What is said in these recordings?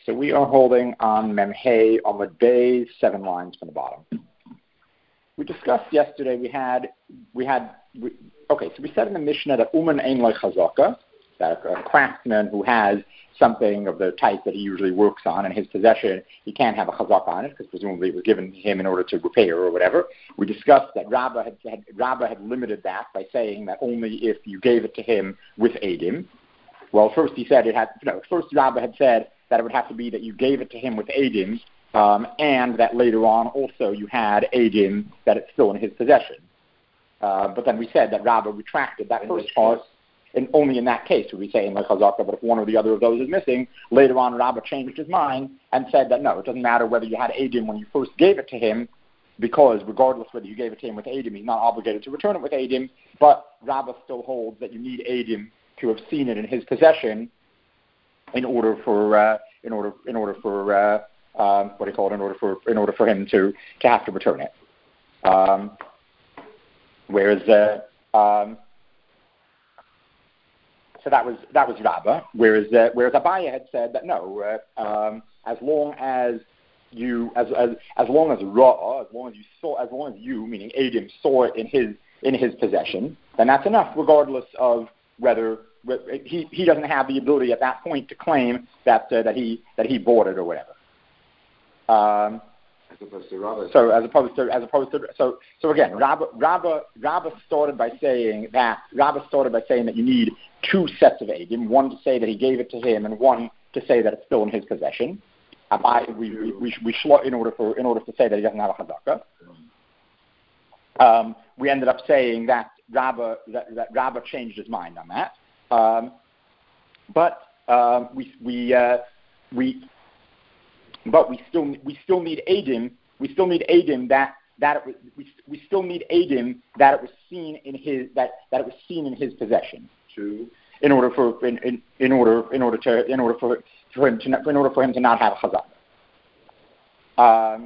So we are holding on Memhei Amud Bey, 7 lines from the bottom. We discussed yesterday, we said in the Mishnah that Uman Ein Lo Chazaka, that a craftsman who has something of the type that he usually works on in his possession, he can't have a chazaka on it because presumably it was given to him in order to repair or whatever. We discussed that Rabbah had limited that by saying that only if you gave it to him with Eidim. Well, first he said first Rabbah had said that it would have to be that you gave it to him with Eidim, and that later on also you had Eidim that it's still in his possession. But then we said that Rabbah retracted that first part. And only in that case would we say in the chazaka, but if one or the other of those is missing, later on Rabbah changed his mind and said that no, it doesn't matter whether you had Eidim when you first gave it to him, because regardless whether you gave it to him with Eidim, he's not obligated to return it with Eidim, but Rabbah still holds that you need Eidim to have seen it in his possession in order for him to have to return it. So that was Rabbah, whereas Abaye had said that no, as long as you, meaning Eidim, saw it in his possession, then that's enough, regardless of whether he doesn't have the ability at that point to claim that he bought it or whatever. As opposed to Rabbah. So again, Rabbah started by saying that you need 2 sets of Eidim, one to say that he gave it to him, and one to say that it's still in his possession. In order to say that he doesn't have a chazaka. We ended up saying that Rabbah changed his mind on that. But we still need Eidim. We still need Eidim that it was seen in his possession. True. In order for him to not have a chazaka.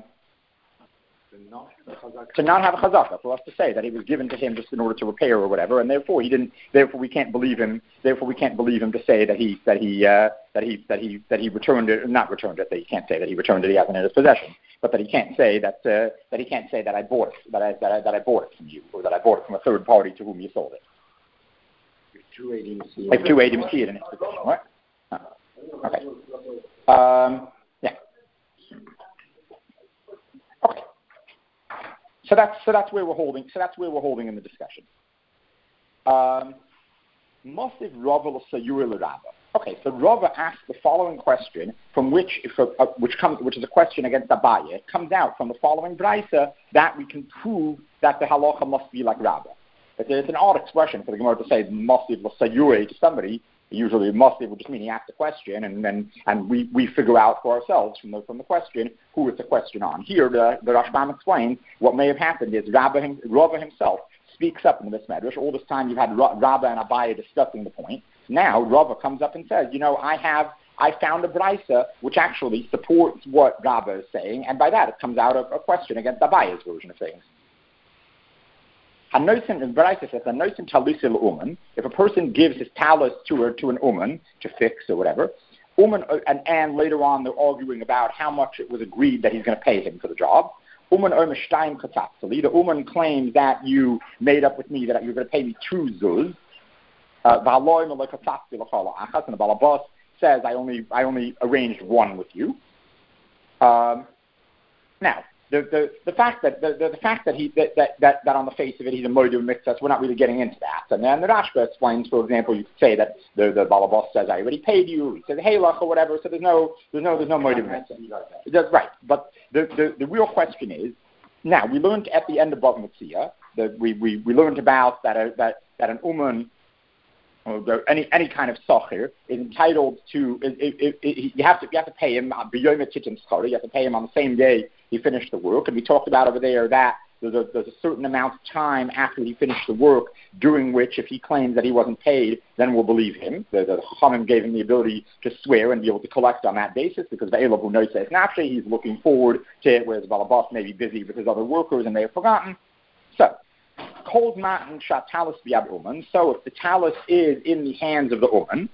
To not have a chazaka, for us to say that it was given to him just in order to repair or whatever, and therefore we can't believe him to say that he returned it, or not returned it. That he can't say that he returned it, he hasn't in his possession, but that he can't say that I bought it, that I bought it from you, or that I bought it from a third party to whom you sold it. If 2 Eidim see it in his possession, right? Okay. Yeah. Okay. So that's where we're holding. So that's where we're holding in the discussion. Mosif Rava l'sayur l'Rabba. Okay, so Rava asked the following question, which is a question against Abaye. It comes out from the following brisa that we can prove that the halacha must be like Rava. It's an odd expression for the Gemara to say Mosif l'sayur to somebody. Usually, Mosif would just mean he asked a question, and we figure out for ourselves from the question who it's a question on. Here, the Rashbam explains what may have happened is Rava himself speaks up in this medrash. All this time, you've had Rava and Abaye discussing the point. Now, Rava comes up and says, I found a brisa which actually supports what Rava is saying, and by that it comes out of a question against Abaye's version of things. If a person gives his talus to an uman to fix or whatever, and later on they're arguing about how much it was agreed that he's going to pay him for the job. The uman claims that you made up with me that you're going to pay me 2 zuz. And the balabas says I only arranged 1 with you. Now. The fact that on the face of it he's a moedu mitzvah, we're not really getting into that. And then the Rashba explains, for example, you could say that the balabas says I already paid you. He says hey lach or whatever. So there's no moedu mitzvah. That's right. But the real question is, now we learned at the end of Bava Metzia that we learned about that an uman, or any kind of socher is entitled to. You have to pay him. You have to pay him on the same day he finished the work, and we talked about over there that there's a certain amount of time after he finished the work during which, if he claims that he wasn't paid, then we'll believe him. The Chachamim gave him the ability to swear and be able to collect on that basis, because the Elabu knows says naturally he's looking forward to it, whereas the Balabas may be busy with his other workers and may have forgotten. So, Kol Matan Shatalis Biab Uman. So if the talus is in the hands of the Uman,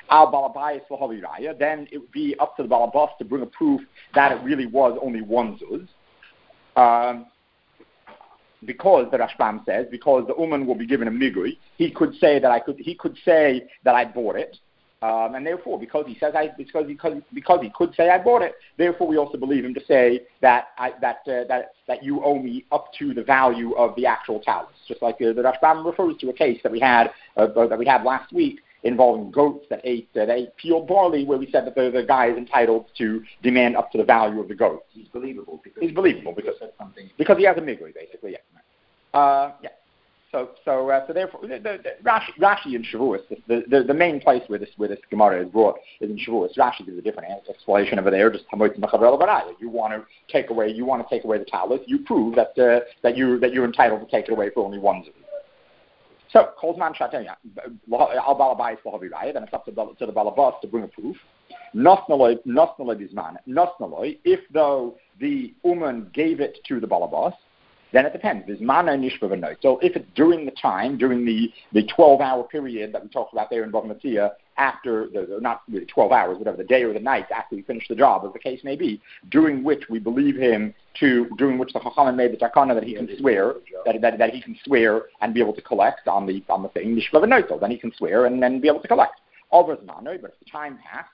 al balabayis v'haviraya, then it would be up to the balabas to bring a proof that it really was only one zuz. Because the Rashbam says, because the Uman will be given a migui, he could say that I bought it, and therefore, because he says because he could say I bought it, therefore we also believe him to say that you owe me up to the value of the actual talus. Just like the Rashbam refers to a case that we had last week involving goats that ate peeled barley, where we said that the guy is entitled to demand up to the value of the goat. He's believable because he has a migui, basically. Yeah. So therefore, Rashi in Shavuos, the main place where this Gemara is brought is in Shavuos. Rashi gives a different explanation over there. Just you want to take away the talus. You prove that you're entitled to take it away for only one zuz. So, Kolzman Shatenya, al balabayis v'haviraya, then it's up to the balabas to bring a proof. Nosnaloi bizman. Nosnaloi, if though the Uman gave it to the balabas, then it depends. Bizmana nishba v'noit. So if it's during the 12-hour period that we talked about there in Bava Metzia, after not really 12 hours, whatever, the day or the night after we finish the job, as the case may be, during which we believe him during which the Chachamim made the takana that he can swear, that he can swear and be able to collect on the thing, nishba v'noit, then he can swear and then be able to collect. Over Zmanoi, but if the time passed,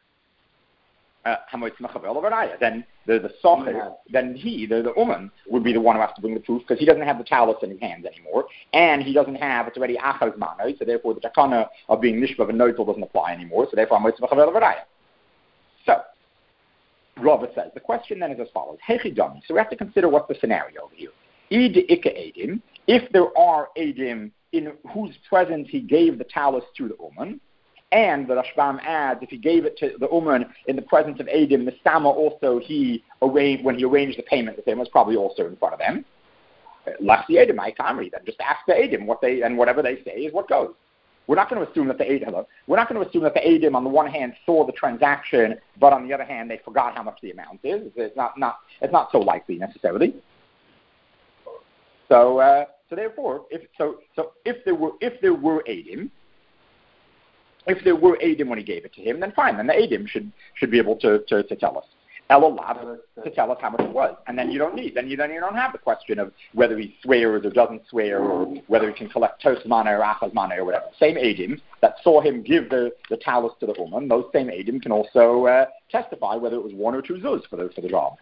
then the socher, then the Uman would be the one who has to bring the proof because he doesn't have the talus in his hands anymore, and he doesn't have, it's already achaz manoi, so therefore the takana of being nishba v'noitel doesn't apply anymore, so therefore So, Rava says, the question then is as follows, Hechidami, so we have to consider what's the scenario over here. If there are edim in whose presence he gave the talus to the Uman, and the Rashbam adds, if he gave it to the Uman in the presence of Edim, the Sama also when he arranged the payment with him was probably also in front of them. Lachsi Edim, I Kamri, then just ask the Edim and whatever they say is what goes. We're not going to assume that the Edim on the one hand saw the transaction, but on the other hand they forgot how much the amount is. It's not so likely necessarily. So therefore, if there were Edim. If there were Edim when he gave it to him, then fine. Then the Edim should be able to tell us. Elolav to tell us how much it was. And then you don't have the question of whether he swears or doesn't swear or whether he can collect toast mana or achaz mana or whatever. Same Edim that saw him give the talus to the woman, those same Edim can also testify whether it was one or two zuz for the job.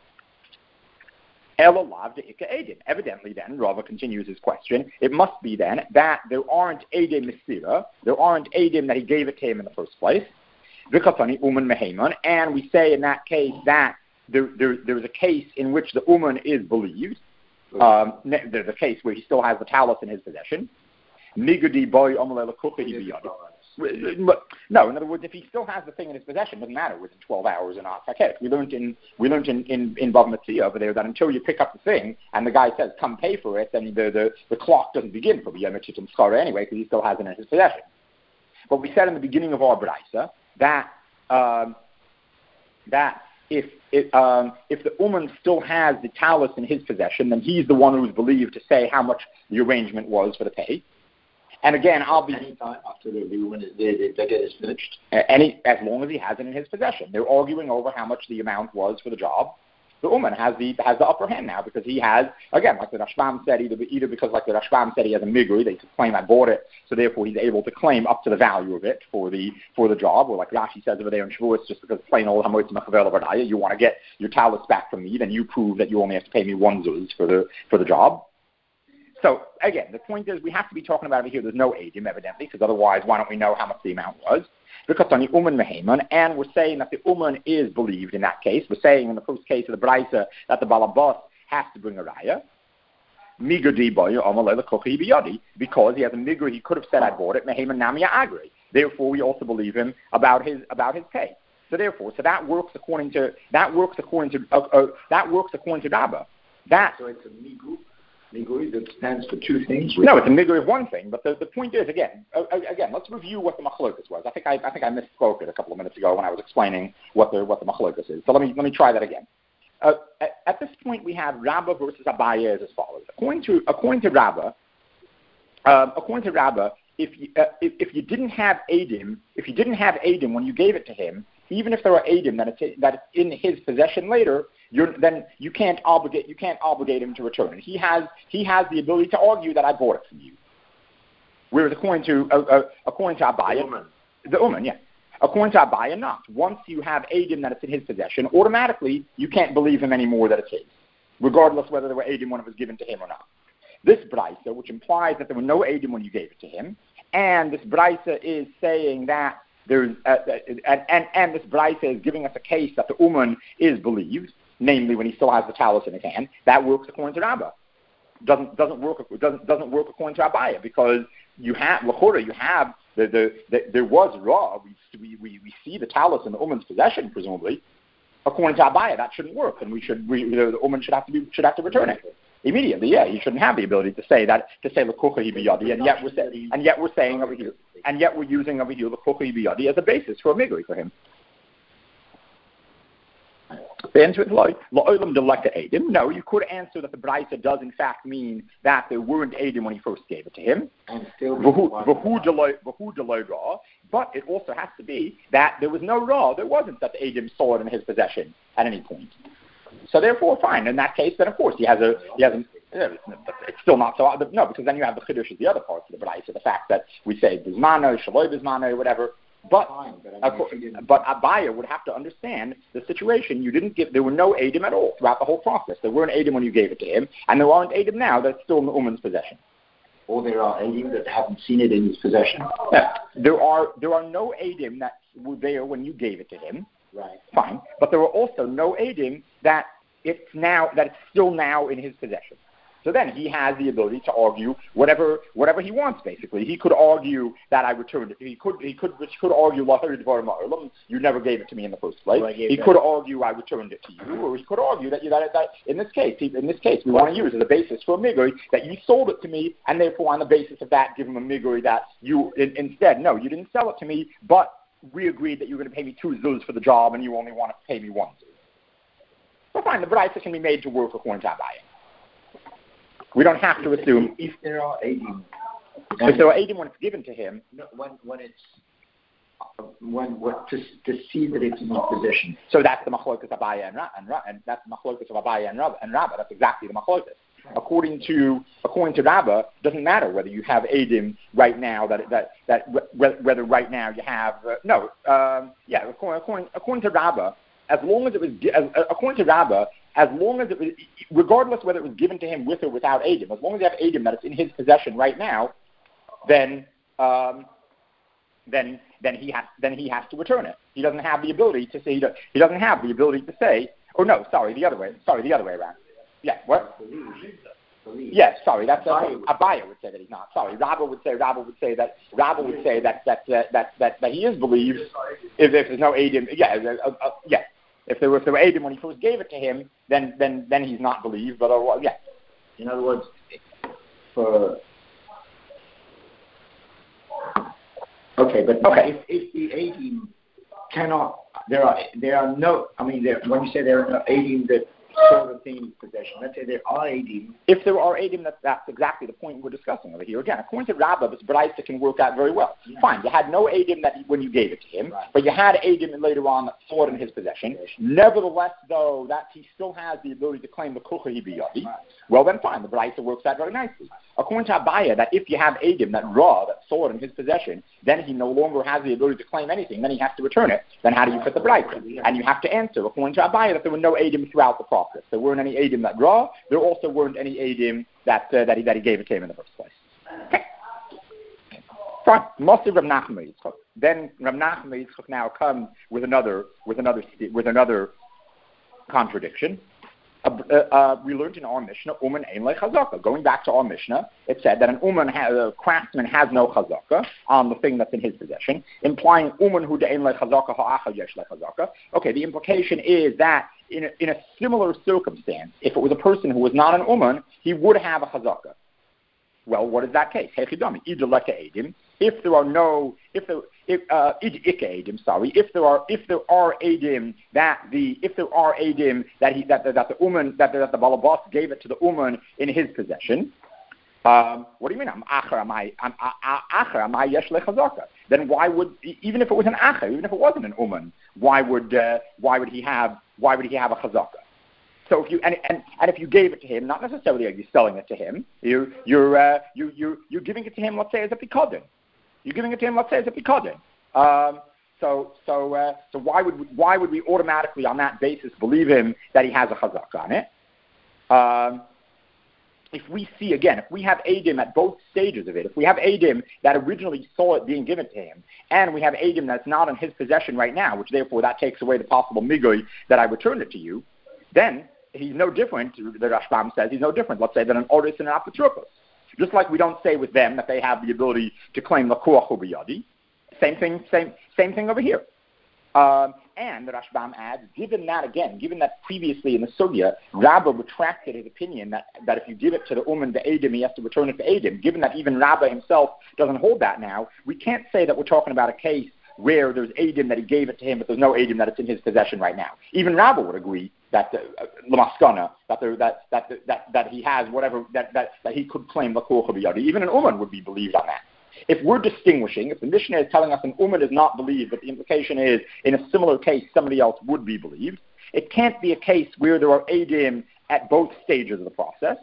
Evidently then, Rava continues his question, it must be then that there aren't Edim Mesira, there aren't Edim that he gave it to him in the first place, and we say in that case that there is a case in which the Uman is believed, there's a case where he still has the talus in his possession. No, in other words, if he still has the thing in his possession, it doesn't matter within 12 hours or not. Okay, we learned in Bava Metzia over there that until you pick up the thing and the guy says, come pay for it, then the clock doesn't begin for Yom Chitim Skara anyway, because he still has it in his possession. But we said in the beginning of our Braisa that if the Uman still has the talus in his possession, then he's the one who's believed to say how much the arrangement was for the pay. And again, any time after the debt is finished, as long as he has it in his possession, they're arguing over how much the amount was for the job. The Uman has the upper hand now because he has, again, like the Rashbam said, either because like the Rashbam said he has a migui, they could claim I bought it, so therefore he's able to claim up to the value of it for the job, or like Rashi says over there in Shavuos, just because plain old Hamoitz Mechavel Avadaya, you want to get your talus back from me, then you prove that you only have to pay me one zuz for the job. So, again, the point is we have to be talking about over here, there's no Edim, evidently, because otherwise why don't we know how much the amount was? Because on the Uman Meheman, and we're saying that the Uman is believed in that case. We're saying in the first case of the Braisa that the Balabas has to bring a Raya. Because he has a Migri, he could have said I bought it, Meheman Namia Agri. Therefore, we also believe him about his pay. So therefore, that works according to Rabba. So it's a Migri. Migui that stands for two things? No, it's a migui of one thing, but the point is, again, let's review what the machlokas was. I think I misspoke it a couple of minutes ago when I was explaining what the machlokas is. So let me try that again. At this point, we have Rabba versus Abaye as follows. According to Rabba, if you didn't have Adim, when you gave it to him, even if there are Adim that it's in his possession later, then you can't obligate him to return it. He has the ability to argue that I bought it from you. Whereas according to Abaya, the Uman, yeah. According to Abaya, not. Once you have Adim that it's in his possession, automatically you can't believe him anymore that it's his, regardless whether there were Adim when it was given to him or not. This Braisa, which implies that there were no Adim when you gave it to him, and this Braisa is saying that there's and this Braisa is giving us a case that the Uman is believed, namely when he still has the talus in his hand. That works according to Rabbah. Doesn't work according to Abaya, because you have there was Ra. We see the talus in the Uman's possession, presumably. According to Abaya, that shouldn't work, and the Uman should have to return it immediately. Yeah, you shouldn't have the ability to say l'kucha hi biyadi, and yet we're saying over here, and yet we're using over here l'kucha hi biyadi as a basis for a migui for him. The answer is la'olam delecta Adim. No, you could answer that the Braisa does in fact mean that there weren't Adim when he first gave it to him. And still v'hu delay Ra, but it also has to be that there was no Ra. There wasn't that the Adim saw it in his possession at any point. So therefore, fine. In that case, then of course it's still not so. No, because then you have the chiddush of the other parts of the Braisa, the fact that we say bismano, shaloi bismano, whatever. But Abaya would have to understand the situation. There were no Adim at all throughout the whole process. There weren't Adim when you gave it to him, and there aren't Adim now that's still in the Uman's possession. Or there are Adim that haven't seen it in his possession. Yeah. There are no Adim that were there when you gave it to him. Right. Fine. But there were also no Adim that it's still now in his possession. So then he has the ability to argue whatever he wants. Basically, he could argue that I returned it. He could argue you never gave it to me in the first place. He could argue I returned it to you, or he could argue that in this case we want to use as a basis for a miguri that you sold it to me, and therefore on the basis of that give him a miguri that you instead no, you didn't sell it to me, but we agreed that you were going to pay me 2 zuz for the job, and you only want to pay me 1 zuz. So fine, the Braisa can be made to work according to Abaya. We don't have to assume if there are Adim. If there are Adim when it's given to him, when it's to see that it's in his possession. So that's the machlokas Abaya and that's the machlokas of Abaya and Rabbah. That's exactly the machlokas. According to Rabbah, it doesn't matter whether you have Adim right now whether right now you have according to Rabbah, as long as it was according to Rabbah, as long as it was, regardless whether it was given to him with or without Adim, as long as you have Adim that it's in his possession right now, then he has to return it. He doesn't have the ability to say. He doesn't have the ability to say. Oh no, the other way around. Yeah, what? Yes, sorry. That's Abaya would say that he's not. Sorry, Rabbah would say that he is believed if there's no Adim. Yeah. If there were Adim when he first gave it to him, then he's not believed. But yeah. In other words, if the Adim cannot, there are no. I mean, when you say there are no Adim that sort of thing in possession, let's say there are Adim. If there are Adim, that's exactly the point we're discussing over here. Again, according to Rabbah, this Braisa can work out very well. Yeah. Fine, you had no Adim when you gave it to him, right. But you had Adim later on that saw it in his possession. Nevertheless, though, that he still has the ability to claim the kucha hi biyadi. Right. Well, then fine, the Braisa works out very nicely. According to Abaya, that if you have Adim that saw it in his possession, then he no longer has the ability to claim anything. Then he has to return it. Then how do you fit the Braisa? And you have to answer, according to Abaya, that there were no Adim throughout the process. There weren't any Adim that there also weren't any Adim that he gave it to him in the first place. Okay. Fine. Mostly Rav Nachman Yitzchak. Then Rav Nachman Yitzchak now comes with another contradiction. We learned in our Mishnah, Uman ein le chazaka. Going back to our Mishnah, it said that a craftsman has no chazaka on the thing that's in his possession, implying Uman hu de'ein le chazaka ha'acha yesh le chazaka. Okay, the implication is that in a similar circumstance, if it was a person who was not an Uman, he would have a chazaka. Well, what is that case? Hechidami, idoleka edim. If there are Adim that the Uman that the Balabas gave it to the Uman in his possession, What do you mean? I'm acher amai yesh lechazaka. Then why would, even if it was an acher, even if it wasn't an uman, why would he have a chazaka? So if you and if you gave it to him, not necessarily are you selling it to him. You're giving it to him, let's say, as a pikadon. You're giving it to him, let's say, as a pikadon. So why would we automatically on that basis believe him that he has a chazaka on it? If we see, again, if we have Adim at both stages of it, if we have Adim that originally saw it being given to him, and we have Adim that's not in his possession right now, which therefore that takes away the possible migoy that I returned it to you, then he's no different, the Rashbam says, he's no different, let's say, than an Oris and an Apotropos. Just like we don't say with them that they have the ability to claim Lakuach Ubiyadi. Same thing over here. And the Rashbam adds, given that previously in the Sugya, Rabbah retracted his opinion that if you give it to the Uman, the Adim, he has to return it to Adim. Given that even Rabbah himself doesn't hold that now, we can't say that we're talking about a case where there's Adim that he gave it to him, but there's no Adim that it's in his possession right now. Even Rabbah would agree that Lamaskana, that he has whatever, that he could claim Lakuach Biyadi. Even an Uman would be believed on that. If we're distinguishing, if the Mishnah is telling us an Uman is not believed, but the implication is in a similar case somebody else would be believed, it can't be a case where there are Adim at both stages of the process.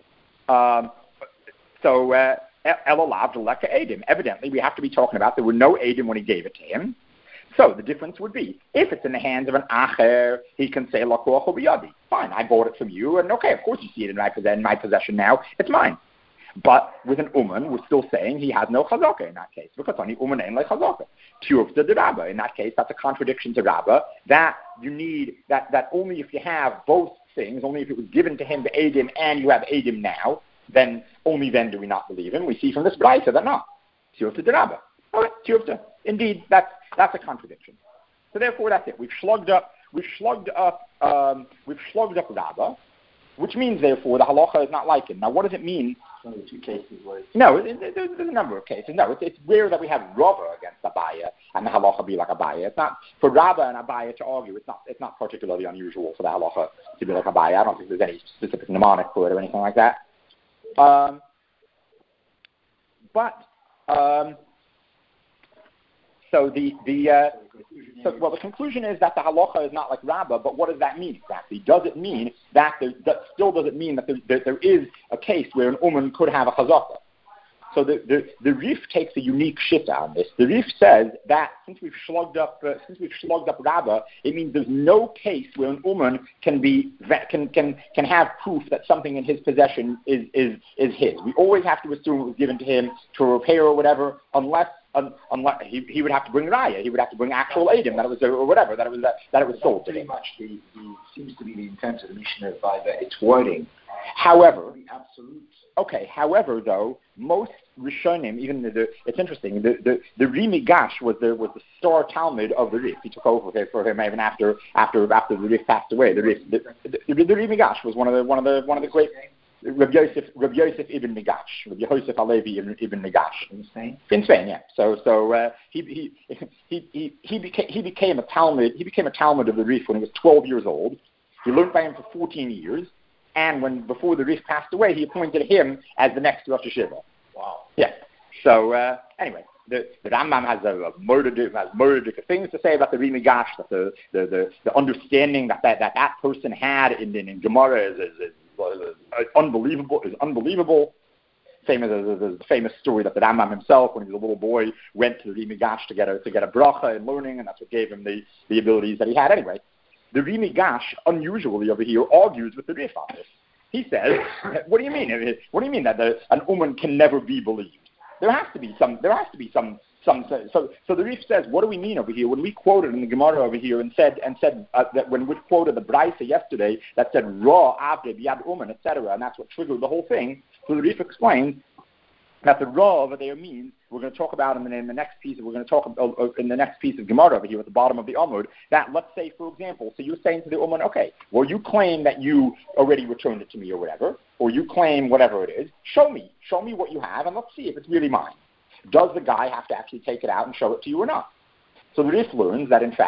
Elolav Leka Adim. Evidently, we have to be talking about there were no Adim when he gave it to him. So the difference would be, if it's in the hands of an Acher, he can say Lakuach Biyadi. Fine, I bought it from you, and okay, of course you see it in my possession now, it's mine. But with an Uman, we're still saying he has no chazaka in that case, because only Uman ain't like chazaka. Tiyuvta de Rabbah. In that case, that's a contradiction to Rabbah, that you need, that only if you have both things, only if it was given to him the Adim and you have Adim now, then only then do we not believe him. We see from this Braisa that not. Tiyuvta de Rabbah. Okay, Tiyuvta. Indeed, that's a contradiction. So therefore, that's it. We've slugged up Rabbah, which means, therefore, the halacha is not like it. Now, what does it mean? One of the two cases was... No, there's a number of cases. No, it's rare that we have Rava against Abaya and the halacha be like Abaya. It's not, for Rava and Abaya to argue, it's not particularly unusual for the halacha to be like Abaya. I don't think there's any specific mnemonic for it or anything like that. The conclusion is that the halacha is not like Rabbah, but what does that mean exactly? Does it mean that there is a case where an Uman could have a chazaka? So the Rif takes a unique shitta on this. The Rif says that since we've slugged up Rabbah, it means there's no case where an Uman can have proof that something in his possession is his. We always have to assume it was given to him to repair or whatever, unless he would have to bring raya, he would have to bring actual Adim that it was or whatever that it was sold to him. Pretty much seems to be the intent of the Mishnah by its wording. However, the absolute. Okay. However, though, most Rishonim, even it's interesting. The Rimi Gash was the star Talmud of the Rif. He took over for him even after the Rif passed away. The Rimi Gash was one of the great. Rabbi Yosef ibn Negash, Rabbi Yosef Alevi ibn Negash In Spain, yeah. So he became a Talmud. He became a Talmud of the Rif when he was 12 years old. He learned by him for 14 years, and before the Rif passed away, he appointed him as the next Rosh Hashiva. Wow. Yeah. So anyway, the Rambam has murdered things to say about the Rimi Gash, that the understanding that person had in Gemara is unbelievable. Same as the famous story that the Rambam himself, when he was a little boy, went to the Rimi Gash to get a bracha in learning, and that's what gave him the abilities that he had. Anyway, the Rimi Gash, unusually over here, argues with the Rif on this. He says, "What do you mean? What do you mean that an Uman can never be believed? There has to be some. So the Rif says, what do we mean over here? When we quoted in the Gemara over here and said that when we quoted the Braisa yesterday that said Ra Avde B'Yad Uman, etc., and that's what triggered the whole thing. So the Rif explains that the Ra over there means, we're going to talk about in the next piece. We're going to talk in the next piece of Gemara over here at the bottom of the Amud. That, let's say, for example, so you're saying to the Uman, okay, well, you claim that you already returned it to me or whatever, or you claim whatever it is. Show me what you have, and let's see if it's really mine. Does the guy have to actually take it out and show it to you or not? So the Rif learns that, in fact,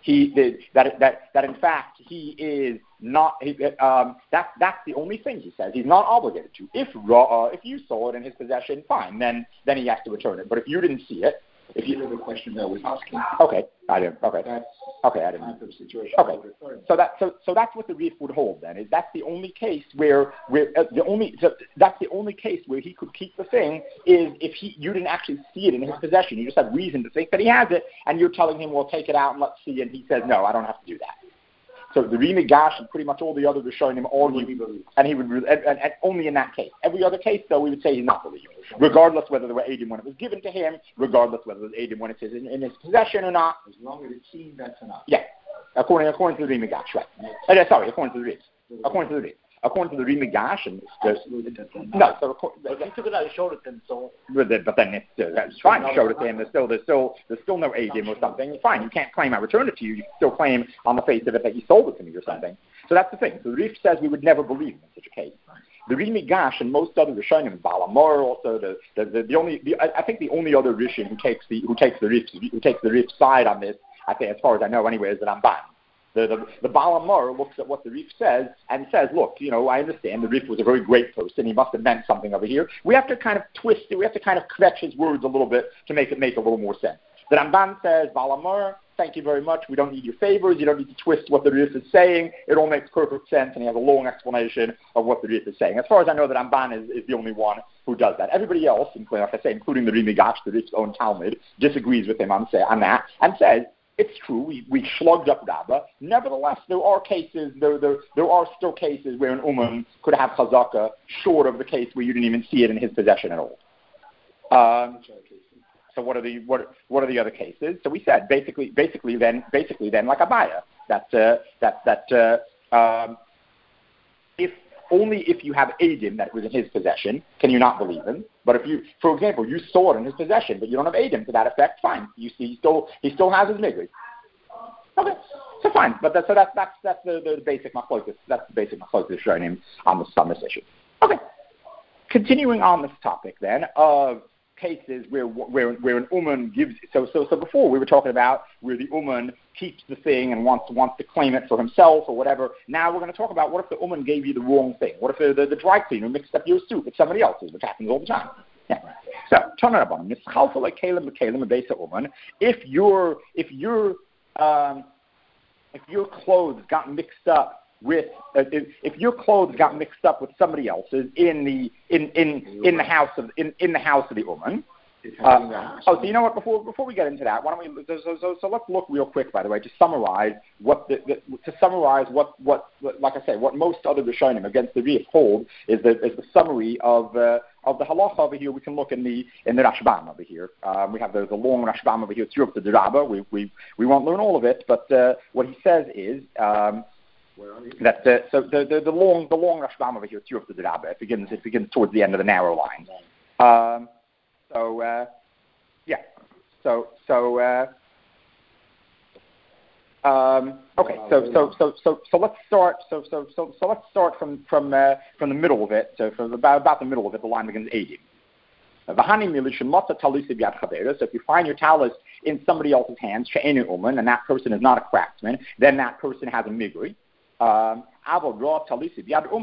that in fact he is not. That's the only thing he says. He's not obligated to. If you saw it in his possession, fine. Then he has to return it. But if you didn't see it, if you have a question that I was asking. Okay, I didn't. Okay, that's okay, I didn't. Type of situation. Okay, so that's what the Rif would hold. Then is that's the only case where that's the only case where he could keep the thing is if you didn't actually see it in his possession. You just have reason to think that he has it, and you're telling him, well, take it out and let's see. And he says, no, I don't have to do that. So the Rimigash and pretty much all the others showing him all he believe, and he would, and only in that case. Every other case, though, we would say he's not believing, regardless whether there were Eidim when it was given to him, regardless whether it was Eidim when it is in his possession or not. As long as it's seen, that's enough. Yeah, according to the Rimigash, right? Sorry, according to the Ritz. According to the Rimigash, and no, so if he took it out and showed it to him, so. But then that's fine. Showed it to him. There's still no Eidim or something. Fine, you can't claim I returned it to you. You can still claim on the face of it that you sold it to me or something. So that's the thing. So the Rif says we would never believe him in such a case. The Rimigash and most other Rishonim, Balamor, also I think the only other Rishon who takes the Rif side on this, I think as far as I know anyway, is the Ramban. The Balamor looks at what the Rif says and says, look, I understand the Rif was a very great person. He must have meant something over here. We have to kind of twist it. We have to kind of stretch his words a little bit to make it make a little more sense. The Ramban says, Balamor, thank you very much. We don't need your favors. You don't need to twist what the Rif is saying. It all makes perfect sense, and he has a long explanation of what the Rif is saying. As far as I know, the Ramban is the only one who does that. Everybody else, like I say, including the Rimigash, the Rif's own Talmud, disagrees with him on that and says, it's true, we slugged up Rabbah. Nevertheless, there are still cases where an Uman could have Chazaka short of the case where you didn't even see it in his possession at all. So what are the other cases? So we said basically then like Abaya that if you have Eidim that was in his possession, can you not believe him? But if you, for example, you saw it in his possession, but you don't have Eidim to that effect, fine. You see, he still has his migri. Okay, so fine. But that's the basic machlokes. That's the basic machlokes showing him on this issue. Okay, continuing on this topic then of cases where an Uman gives. So before we were talking about where the Uman keeps the thing and wants to claim it for himself or whatever. Now we're going to talk about what if the Uman gave you the wrong thing? What if the dry cleaner mixed up your soup with somebody else's, which happens all the time? Yeah. So turn it up on him. If your clothes got mixed up with if your clothes got mixed up with somebody else's in the house of the Uman. So you know what? Before we get into that, why don't we? So let's look real quick, by the way, to summarize what like I say, what most other Rishonim against the Rif hold is the summary of the halacha over here. We can look in the Rashbam over here. We have the long Rashbam over here through up to the Rabbah. We won't learn all of it, but what he says is. That so the long Rashbam over here through up to the Rabbah. It begins towards the end of the narrow line. Okay. So let's start. So let's start from the middle of it. So from about the middle of it, the line begins Eidim. So if you find your talus in somebody else's hands, and that person is not a craftsman, then that person has a migri. But if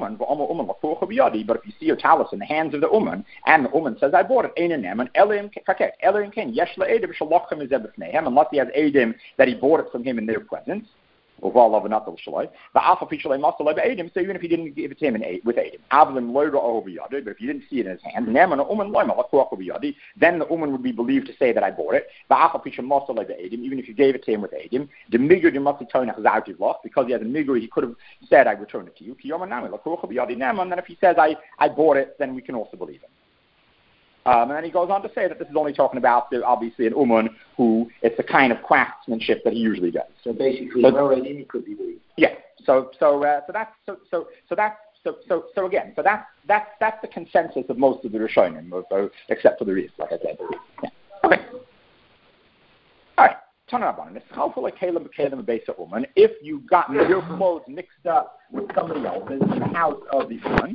you see your talus in the hands of the Uman, and the Uman says, I bought it, unless he has Eidim that he bought it from him in their presence, so even if he didn't give it to him with Eidim, but if you didn't see it in his hand, then the Uman would be believed to say that I bought it, even if you gave it to him with Eidim, because he has a migri, he could have said, I returned it to you, and then if he says, I bought it, then we can also believe him. And then he goes on to say that this is only talking about obviously an Uman who it's the kind of craftsmanship that he usually does. So basically, he could be believed. Yeah. So that's the consensus of most of the Rishonim, except for the Rif, like I said. Yeah. Okay. All right. Turn it up on it. If you got your clothes mixed up with somebody else's in the house of the Uman.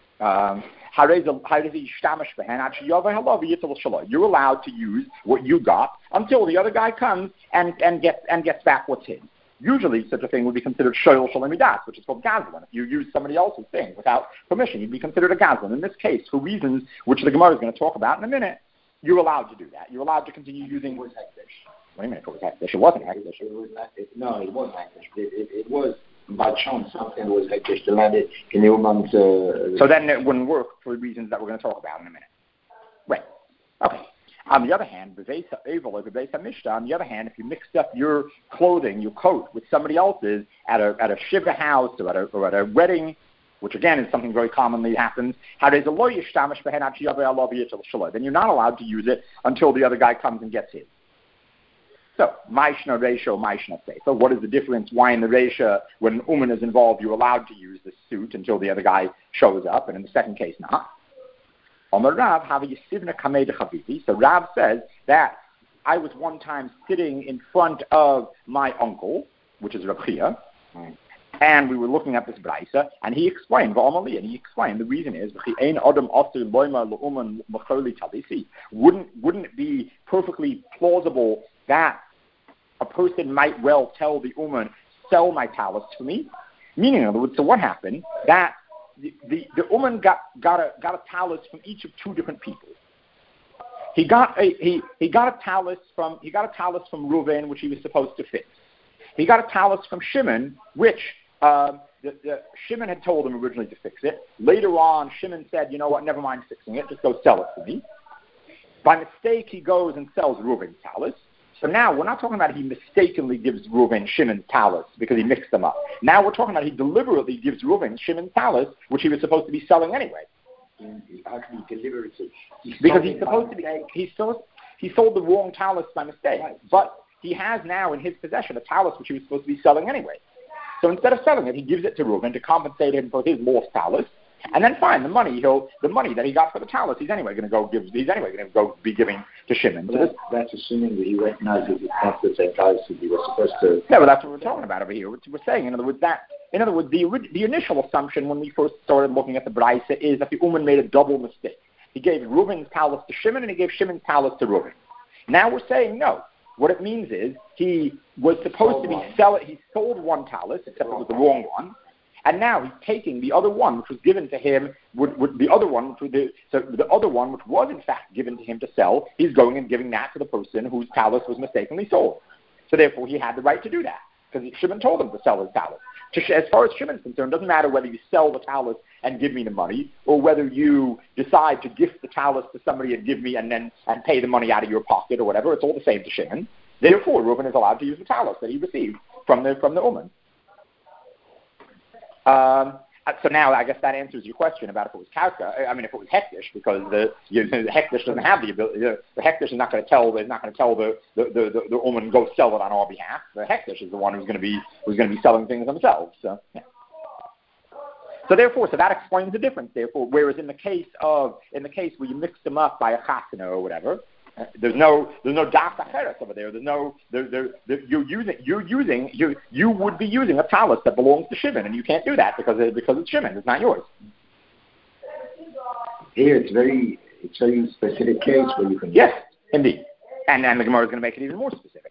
You're allowed to use what you got until the other guy comes and gets back what's his. usually such a thing would be considered shoyl shalemidas, which is called gazlan. If you use somebody else's thing without permission, you'd be considered a gazlan. In this case, for reasons which the Gemara is going to talk about in a minute, you're allowed to do that. You're allowed to continue using. Wait a minute, it was hekdesh. It wasn't hekdesh. It wasn't hekdesh. It was by chance something that was hekdesh. The land in the Uman's. So then it wouldn't work for reasons that we're going to talk about in a minute. Right. Okay. On the other hand, on the other hand, if you mixed up your clothing, your coat, with somebody else's at a shiva house or at a wedding, which again is something very commonly happens, then you're not allowed to use it until the other guy comes and gets his. So, Maishna Reisha, Maishna Say. So what is the difference? Why in the Reisha, when Uman is involved, you're allowed to use the suit until the other guy shows up, and in the second case, not? So Rav says that I was one time sitting in front of my uncle, which is Rav Chia, and we were looking at this Braisa, and he explained the reason is wouldn't it be perfectly plausible that a person might well tell the Uman, sell my talus for me? Meaning, in other words, so what happened? That the Uman got a talus from each of two different people. He got a talus from Reuven, which he was supposed to fix. He got a talus from Shimon, which Shimon had told him originally to fix it. Later on, Shimon said, you know what, never mind fixing it, just go sell it for me. By mistake, he goes and sells Reuven's talus. So now we're not talking about he mistakenly gives Reuven Shimon's talus because he mixed them up. Now we're talking about he deliberately gives Reuven Shimon's talus, which he was supposed to be selling anyway. Because he's supposed to be, he sold the wrong talus by mistake. Right. But he has now in his possession a talus which he was supposed to be selling anyway. So instead of selling it, he gives it to Reuven to compensate him for his lost talus. And then fine, the money that he got for the talus, he's anyway going to go be giving to Shimon. So that's assuming that he recognizes it's not the same talus that he was supposed to. Yeah, well, that's what we're talking about over here. We're saying, in other words, the initial assumption when we first started looking at the Braisa is that the Uman made a double mistake. He gave Reuven's talus to Shimon and he gave Shimon's talus to Reuven. Now we're saying no. What it means is he was supposed to be selling. He sold one talus, except it was the wrong one. And now he's taking the other one, which was given to him, the other one, which was in fact given to him to sell, he's going and giving that to the person whose talus was mistakenly sold. So therefore, he had the right to do that, because Shimon told him to sell his talus. As far as Shimon's concerned, it doesn't matter whether you sell the talus and give me the money, or whether you decide to gift the talus to somebody and give me and pay the money out of your pocket or whatever. It's all the same to Shimon. Therefore, Reuven is allowed to use the talus that he received from the Uman. So now I guess that answers your question about if it was karka. I mean, if it was hekdesh, because the hekdesh doesn't have the ability. The hekdesh is not going to tell the Uman go sell it on our behalf. The hekdesh is the one who's going to be selling things themselves. So yeah. So therefore, that explains the difference. Therefore, whereas in the case where you mix them up by a chasana or whatever, there's no das acheres over there. You would be using a talus that belongs to Shimon, and you can't do that because it's Shimon. It's not yours. Here, it's very specific case where you can. Yes, indeed, and the Gemara is going to make it even more specific.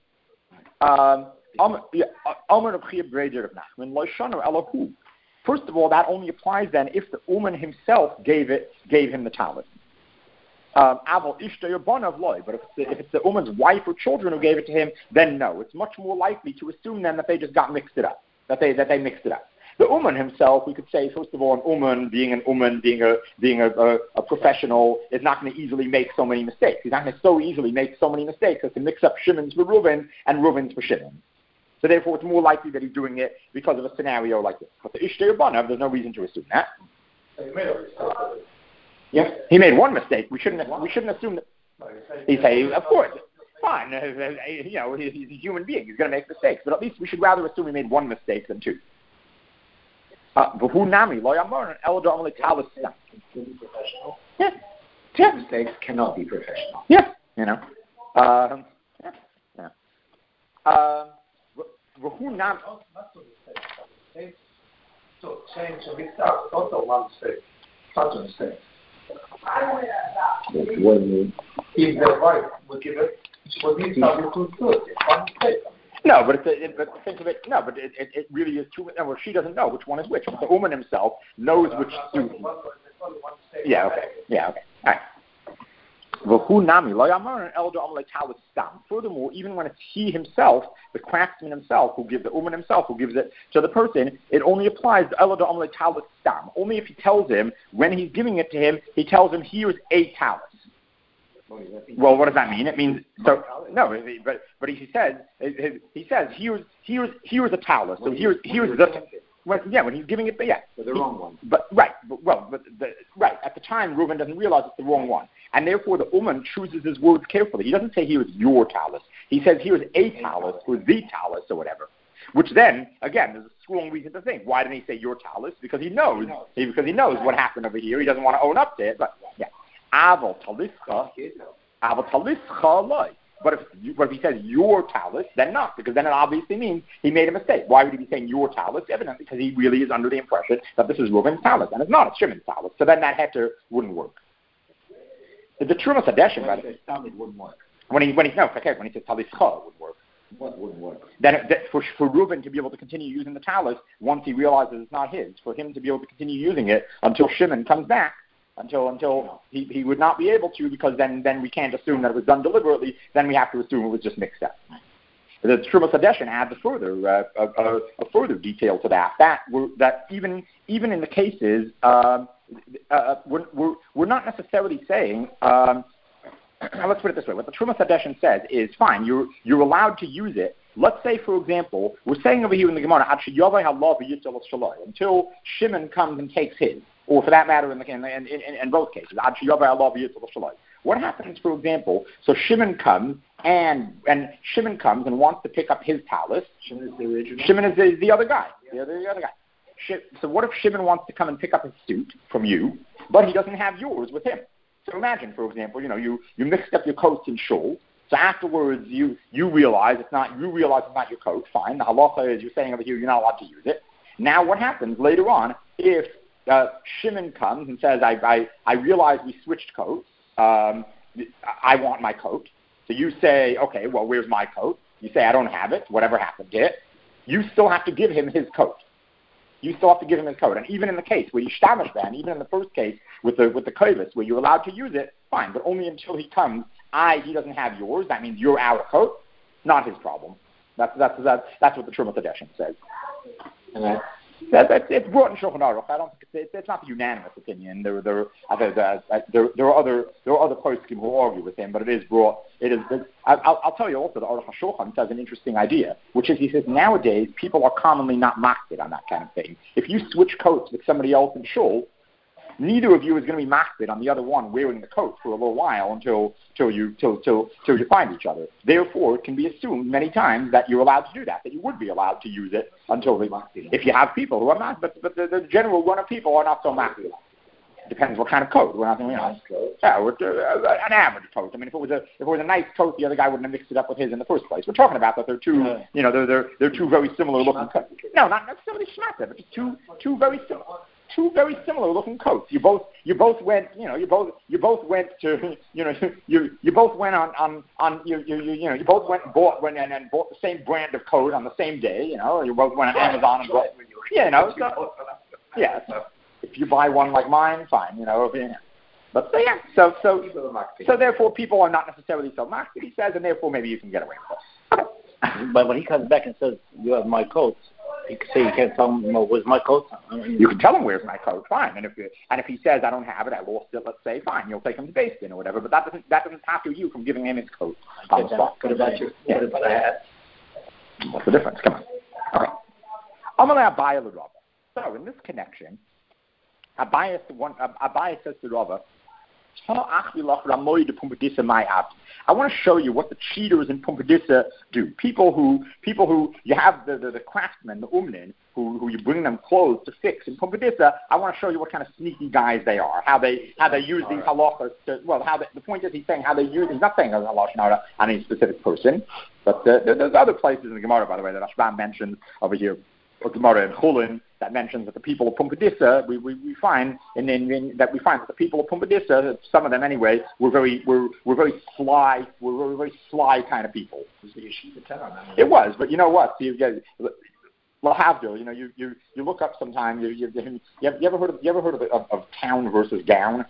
First of all, that only applies then if the Uman himself gave him the talus. But if it's the Uman's wife or children who gave it to him, then no. It's much more likely to assume then that they just got mixed it up. That they mixed it up. The Uman himself, we could say, first of all, an Uman, being a professional, is not going to easily make so many mistakes. He's not going to so easily make so many mistakes as to mix up Shimon's for Reuven and Reuven's for Shimon. So therefore, it's more likely that he's doing it because of a scenario like this. But the Ishtay Banav, there's no reason to assume that. Yeah, he made one mistake. We shouldn't assume that. He say, of course, fine. He's a human being. He's going to make mistakes, but at least we should rather assume he made one mistake than two. Yeah. Mistakes cannot be professional. Yeah, So saying to mix up also one mistake, such a mistake. What do you mean? If the wife would give it, would be something to good. It's one mistake. No, but but think of it. No, but it really is true. Well, she doesn't know which one is which. The woman himself knows which suit. Yeah. Okay. Yeah. Okay. All right. Furthermore, even when it's he himself, the craftsman himself, the woman himself who gives it to the person, it only applies to only if he tells him, when he's giving it to him, he tells him here's a talus. Well, what does that mean? It means so no, but he says here's a talus. So here's the. When he's giving it, but the wrong one. But at the time, Reuben doesn't realize it's the wrong one, and therefore the woman chooses his words carefully. He doesn't say here's your talus. He says here's a talus or the talus or whatever. Which then, again, there's a strong reason to think. Why didn't he say your talus? Because he knows what happened over here. He doesn't want to own up to it. But yeah, aval talischa loy. But if he says your talus, then not, because then it obviously means he made a mistake. Why would he be saying your talus? Evidently, because he really is under the impression that this is Reuben's talus, and it's not, it's Shimon's talus. So then that heter wouldn't work. The Trumas Hadeshim, right? It wouldn't work. When he says talischa, it would work. What wouldn't work? Then for Reuben to be able to continue using the talus once he realizes it's not his, for him to be able to continue using it until Shimon comes back, until he would not be able to, because then we can't assume that it was done deliberately. Then we have to assume it was just mixed up. The Trumas Hadeshim adds a further detail to that even in the cases we're not necessarily saying. Let's put it this way: what the Trumas Hadeshim says is fine. You're allowed to use it. Let's say, for example, we're saying over here in the Gemara, until Shimon comes and takes his. Or for that matter, in both cases, what happens, for example? So Shimon comes and wants to pick up his talus. Shimon is the original. Shimon is the other guy. The other guy. So what if Shimon wants to come and pick up his suit from you, but he doesn't have yours with him? So imagine, for example, you mixed up your coats and shul. So afterwards, you realize it's not your coat. Fine. The halacha is you're saying over here you're not allowed to use it. Now what happens later on if Shimon comes and says, I realize we switched coats. I want my coat. So you say, okay, well, where's my coat? You say, I don't have it. Whatever happened to it? You still have to give him his coat. And even in the case where you shtamish ban, even in the first case with the kovis, where you're allowed to use it, fine, but only until he comes. He doesn't have yours. That means you're out of coat. Not his problem. That's what the Trumas Hadeshim says. And it's brought in Shulchan Aruch. I don't think it's not the unanimous opinion. There are other poskim who argue with him, but it is brought. I'll tell you also the Aruch HaShulchan says an interesting idea, which is he says nowadays people are commonly not makbid on that kind of thing. If you switch coats with somebody else in shul, neither of you is going to be makbid on the other one wearing the coat for a little while until you find each other. Therefore, it can be assumed many times that you're allowed to do that you would be allowed to use it until if you have people who are not, but the general run of people are not so makbid. Depends what kind of coat. We're not an average coat. I mean, if it was a nice coat, the other guy wouldn't have mixed it up with his in the first place. We're talking about that they're two, they're two very similar looking coats. No, not necessarily schmatter, but just two very similar looking coats. You both went on bought the same brand of coat on the same day. You both went on Amazon and bought. If you buy one like mine, fine. But so therefore people are not necessarily so makbid, he says, and therefore maybe you can get away with it. But when he comes back and says you have my coat, you can say you can't tell him where's my coat. You can tell him where's my coat, fine. And if he says I don't have it, I lost it, let's say, fine, you'll take him to Beis Din or whatever. But that doesn't stop you from giving him his coat on the spot. What about a hat? What's the difference? Come on. Okay. Amalei Abaye l'Rava. So in this connection, Abaye says to Rava, I want to show you what the cheaters in Pumbedisa do. People who you have the craftsmen, the umnin, who you bring them clothes to fix in Pumbedisa. I want to show you what kind of sneaky guys they are. How they use these halachas. The point is he's saying how they use. He's not saying a halachah on any specific person, but there's other places in the Gemara, by the way, that Ashbam mentions over here. Gemara in Chulin that mentions that the people of Pumbedisa, we find that the people of Pumbedisa, some of them anyway, were very sly kind of people. It was, but you know what? You Lahavdil, you look up sometime. You ever heard of town versus gown?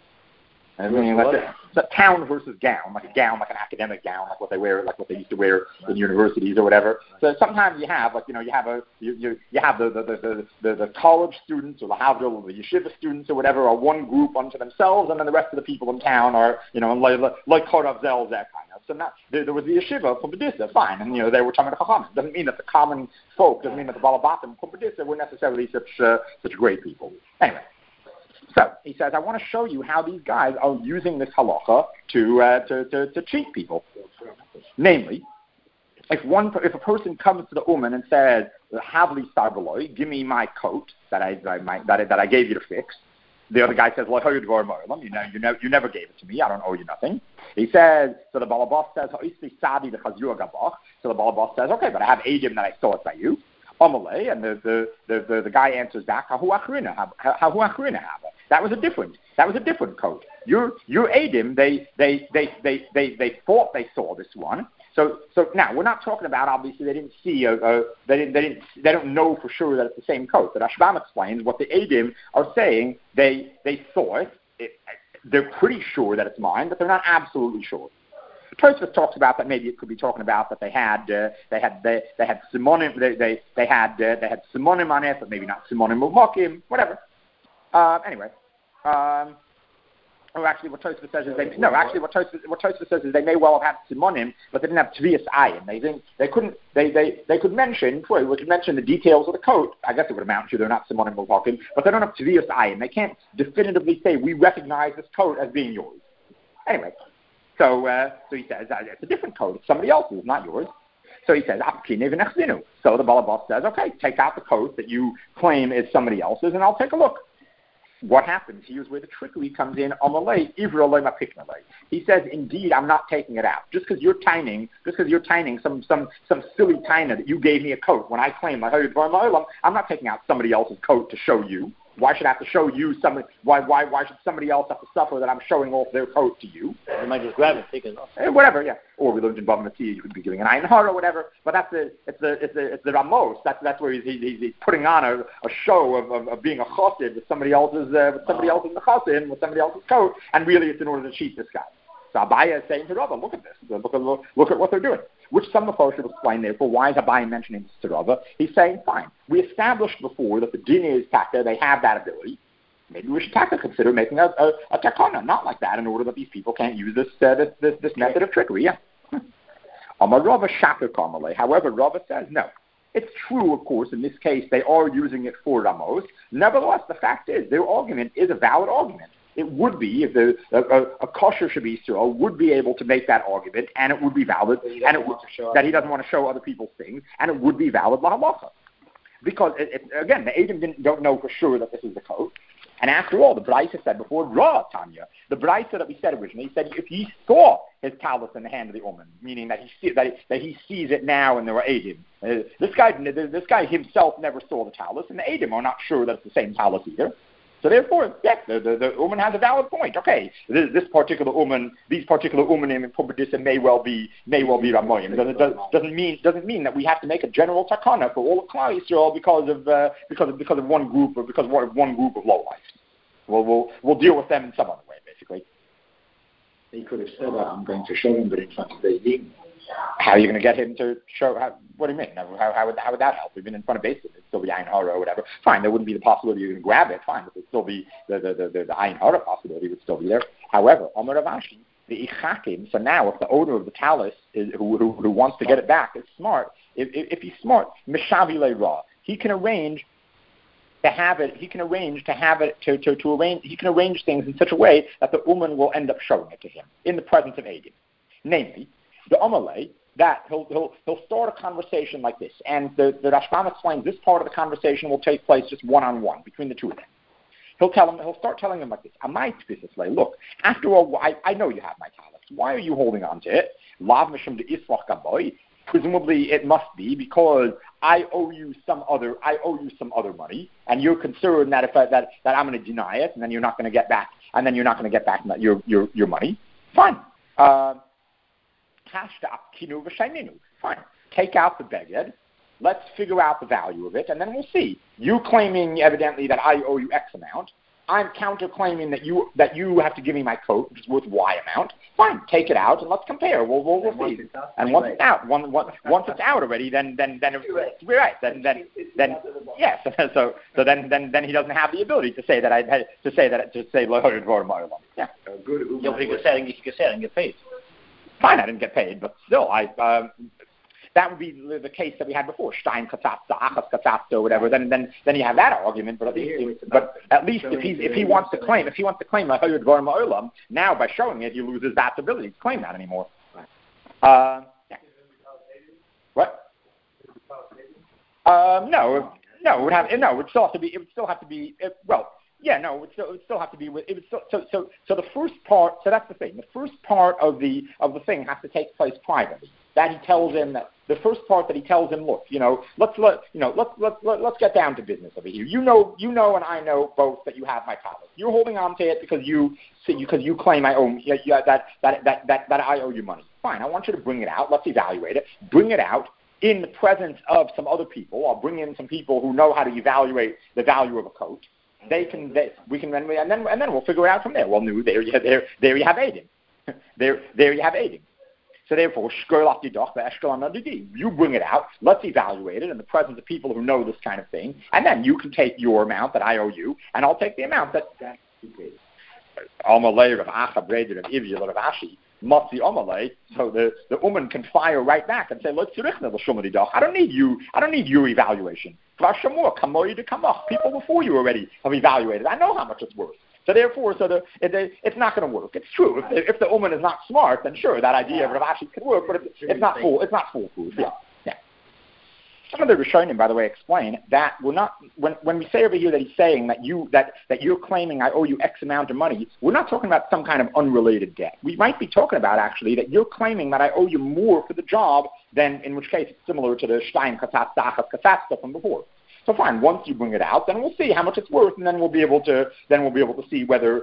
I mean, it's a town versus gown, like an academic gown, like what they wear, like what they used to wear in universities or whatever. So sometimes you have, you have the college students or the Havdil or the yeshiva students or whatever are one group unto themselves, and then the rest of the people in town are, like Korav Zel, that kind of. So now there was the yeshiva from Bedissa, fine, and they were talking to Chachamim. Doesn't mean that the common folk, doesn't mean that the Balabatim from Bedissa were necessarily such great people. Anyway. So he says, I want to show you how these guys are using this halacha to cheat people. Namely, if a person comes to the woman and says, "Havli sarbaloi, give me my coat that I gave you to fix," the other guy says, "Well, you never gave it to me. I don't owe you nothing." He says, so the balabas says, "Sadi the chazur gabach." So the balabas says, "Okay, but I have edim that I saw it by you." Amalei, and the guy answers back, "Hahu achrina haba." That was a different coat. Your edim, they thought they saw this one. So now we're not talking about, obviously they didn't see they don't know for sure that it's the same coat. But Rashbam explains what the edim are saying. They saw it. They're pretty sure that it's mine, but they're not absolutely sure. Tosfos talks about that maybe it could be talking about that they had simonim, they had simonim on it, but maybe not simonim u'makim, whatever. Anyway, actually, what Tosfos says is they may well have had simonim, but they didn't have tvias ayin. They could mention the details of the coat. I guess it would amount to they're not simonim u'makim, but they don't have tvias ayin. They can't definitively say we recognize this coat as being yours. Anyway. So he says, it's a different coat. It's somebody else's, not yours. So he says, so the balabas says, okay, take out the coat that you claim is somebody else's, and I'll take a look. What happens? Here's where the trickery comes in. He says, indeed, I'm not taking it out. Just because you're tining some silly tiner that you gave me a coat when I claim I'm not taking out somebody else's coat to show you. Why should I have to show you somebody? Why should somebody else have to suffer that I'm showing off their coat to you? You might just grab it, take it off. Whatever, yeah. Or we lived in Bava Metzia, you could be giving an ayin hara or whatever. But it's the Ramos. That's where he's putting on a show of being a chassid with somebody else's chassid with somebody else's coat, and really it's in order to cheat this guy. So Abaya is saying to Rava, look at this. Look at what they're doing. Which some of the folks should explain, therefore, why is Abaya mentioning this to Rava? He's saying, fine, we established before that the din is taka, they have that ability. Maybe we should taka consider making a takana, not like that, in order that these people can't use this method of trickery. Yeah. Rava shaka kamale. However, Rava says no. It's true, of course, in this case, they are using it for Ramos. Nevertheless, the fact is, their argument is a valid argument. It would be, if a kosher Shabbat would be able to make that argument, and it would be valid, that he doesn't want to show other people's things, and it would be valid lahalacha. Because, again, the Edom don't know for sure that this is the coat. And after all, the Braisa said before, Ra Tanya, the Braisa that we said originally, said if he saw his talus in the hand of the woman, meaning that he sees it now and there are Edom. This guy himself never saw the talus, and the Edom are not sure that it's the same talus either. So therefore, yes, the woman has a valid point. Okay, this particular woman, these particular women in Pumbedissa may well be Ramoyim. Doesn't mean that we have to make a general takana for all of Klal Yisrael because of one group or because of one group of lowlifes. We'll deal with them in some other way, basically. He could have said, I'm going to show him, but in front of the Edim. How are you going to get him to show? What do you mean? How would that help? We've been in front of basin. It'd still be ayin hara or whatever. Fine, there wouldn't be the possibility you're going to grab it. Fine, but it'd still be the ayin hara possibility would still be there. However, Amar Rav Ashi, the ichakim. So now, if the owner of the talus who wants to get it back is smart, if he's smart, mishavi le ra, he can arrange to have it. He can arrange things in such a way that the woman will end up showing it to him in the presence of Edim. Namely, the Amalei, that he'll start a conversation like this, and the Rashbam explains this part of the conversation will take place just one-on-one between the two of them. He'll start telling him like this: look, after all, I know you have my talus. Why are you holding on to it? Lav mishum de islach gaboy. presumably it must be because I owe you some other money, and you're concerned that that I'm going to deny it, and then you're not going to get back, your money. Fine. Fine. Take out the beged. Let's figure out the value of it, and then we'll see. You claiming evidently that I owe you X amount. I'm counterclaiming that you have to give me my coat, which is worth Y amount. Fine, take it out and let's compare. We'll see. And once it's out, once it's out already, then it's right. Then yes. So then he doesn't have the ability to say that yeah. Good. He could say it and get paid. Fine, I didn't get paid, but still, that would be the case that we had before, Stein Katzatza, Achas Katzatza, or whatever. Then you have that argument. But at least if he wants to claim a Hayud Dvar Ma'olam, now by showing it, he loses that ability to claim that anymore. Yeah. What? No, it would have. No, it would still have to be. It would still have to be. So the first part. So that's the thing. The first part of the thing has to take place privately. That he tells him that the first part that he tells him, look, let's get down to business over here. You know, and I know both that you have my talent. You're holding on to it because you claim I owe that I owe you money. Fine, I want you to bring it out. Let's evaluate it. Bring it out in the presence of some other people. I'll bring in some people who know how to evaluate the value of a coat. And then we'll figure it out from there. Well, no, there you have Adim. There you have Adim. So therefore, you bring it out, let's evaluate it in the presence of people who know this kind of thing, and then you can take your amount that I owe you, and I'll take the amount that Amalei of Acha Breder of Ivya of Ashi, Matzi Amalei, so the woman can fire right back and say, let's I don't need your evaluation. People before you already have evaluated. I know how much it's worth. So therefore, it's not going to work. It's true. If the woman is not smart, then sure, that idea of Rav Ashi could work, but it's not foolproof. Yeah. Some of the Rishonim, by the way, explain that we're not when we say over here that he's saying that you're claiming I owe you X amount of money. We're not talking about some kind of unrelated debt. We might be talking about actually that you're claiming that I owe you more for the job than in which case it's similar to the Stein Katzatz Dachas Katzatz from before. So fine, once you bring it out, then we'll see how much it's worth, and then we'll be able to see whether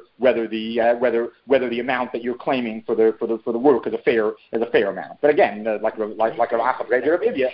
the amount that you're claiming for the work is a fair amount. But again, like a Achab Reder of Ivya,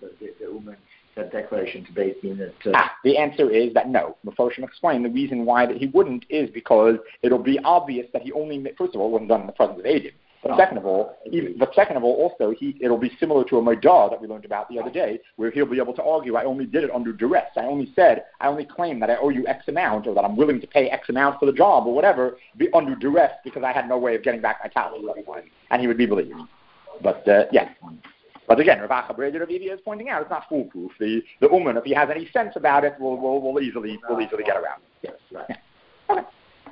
that declaration to Beit Din. The answer is that no. Mephoshim explained the reason why that he wouldn't is because it'll be obvious that he only, first of all, it wasn't done in the presence of Adim. But second of all, also it'll be similar to a Maidah that we learned about the other day, where he'll be able to argue, I only did it under duress. I only claim that I owe you X amount, or that I'm willing to pay X amount for the job, or whatever, be under duress because I had no way of getting back my talent, and he would be believed. But But again, Rav Acha Breder of Ivya is pointing out it's not foolproof. The woman, if he has any sense about it, will easily get around. Yes, right. Yeah. Okay.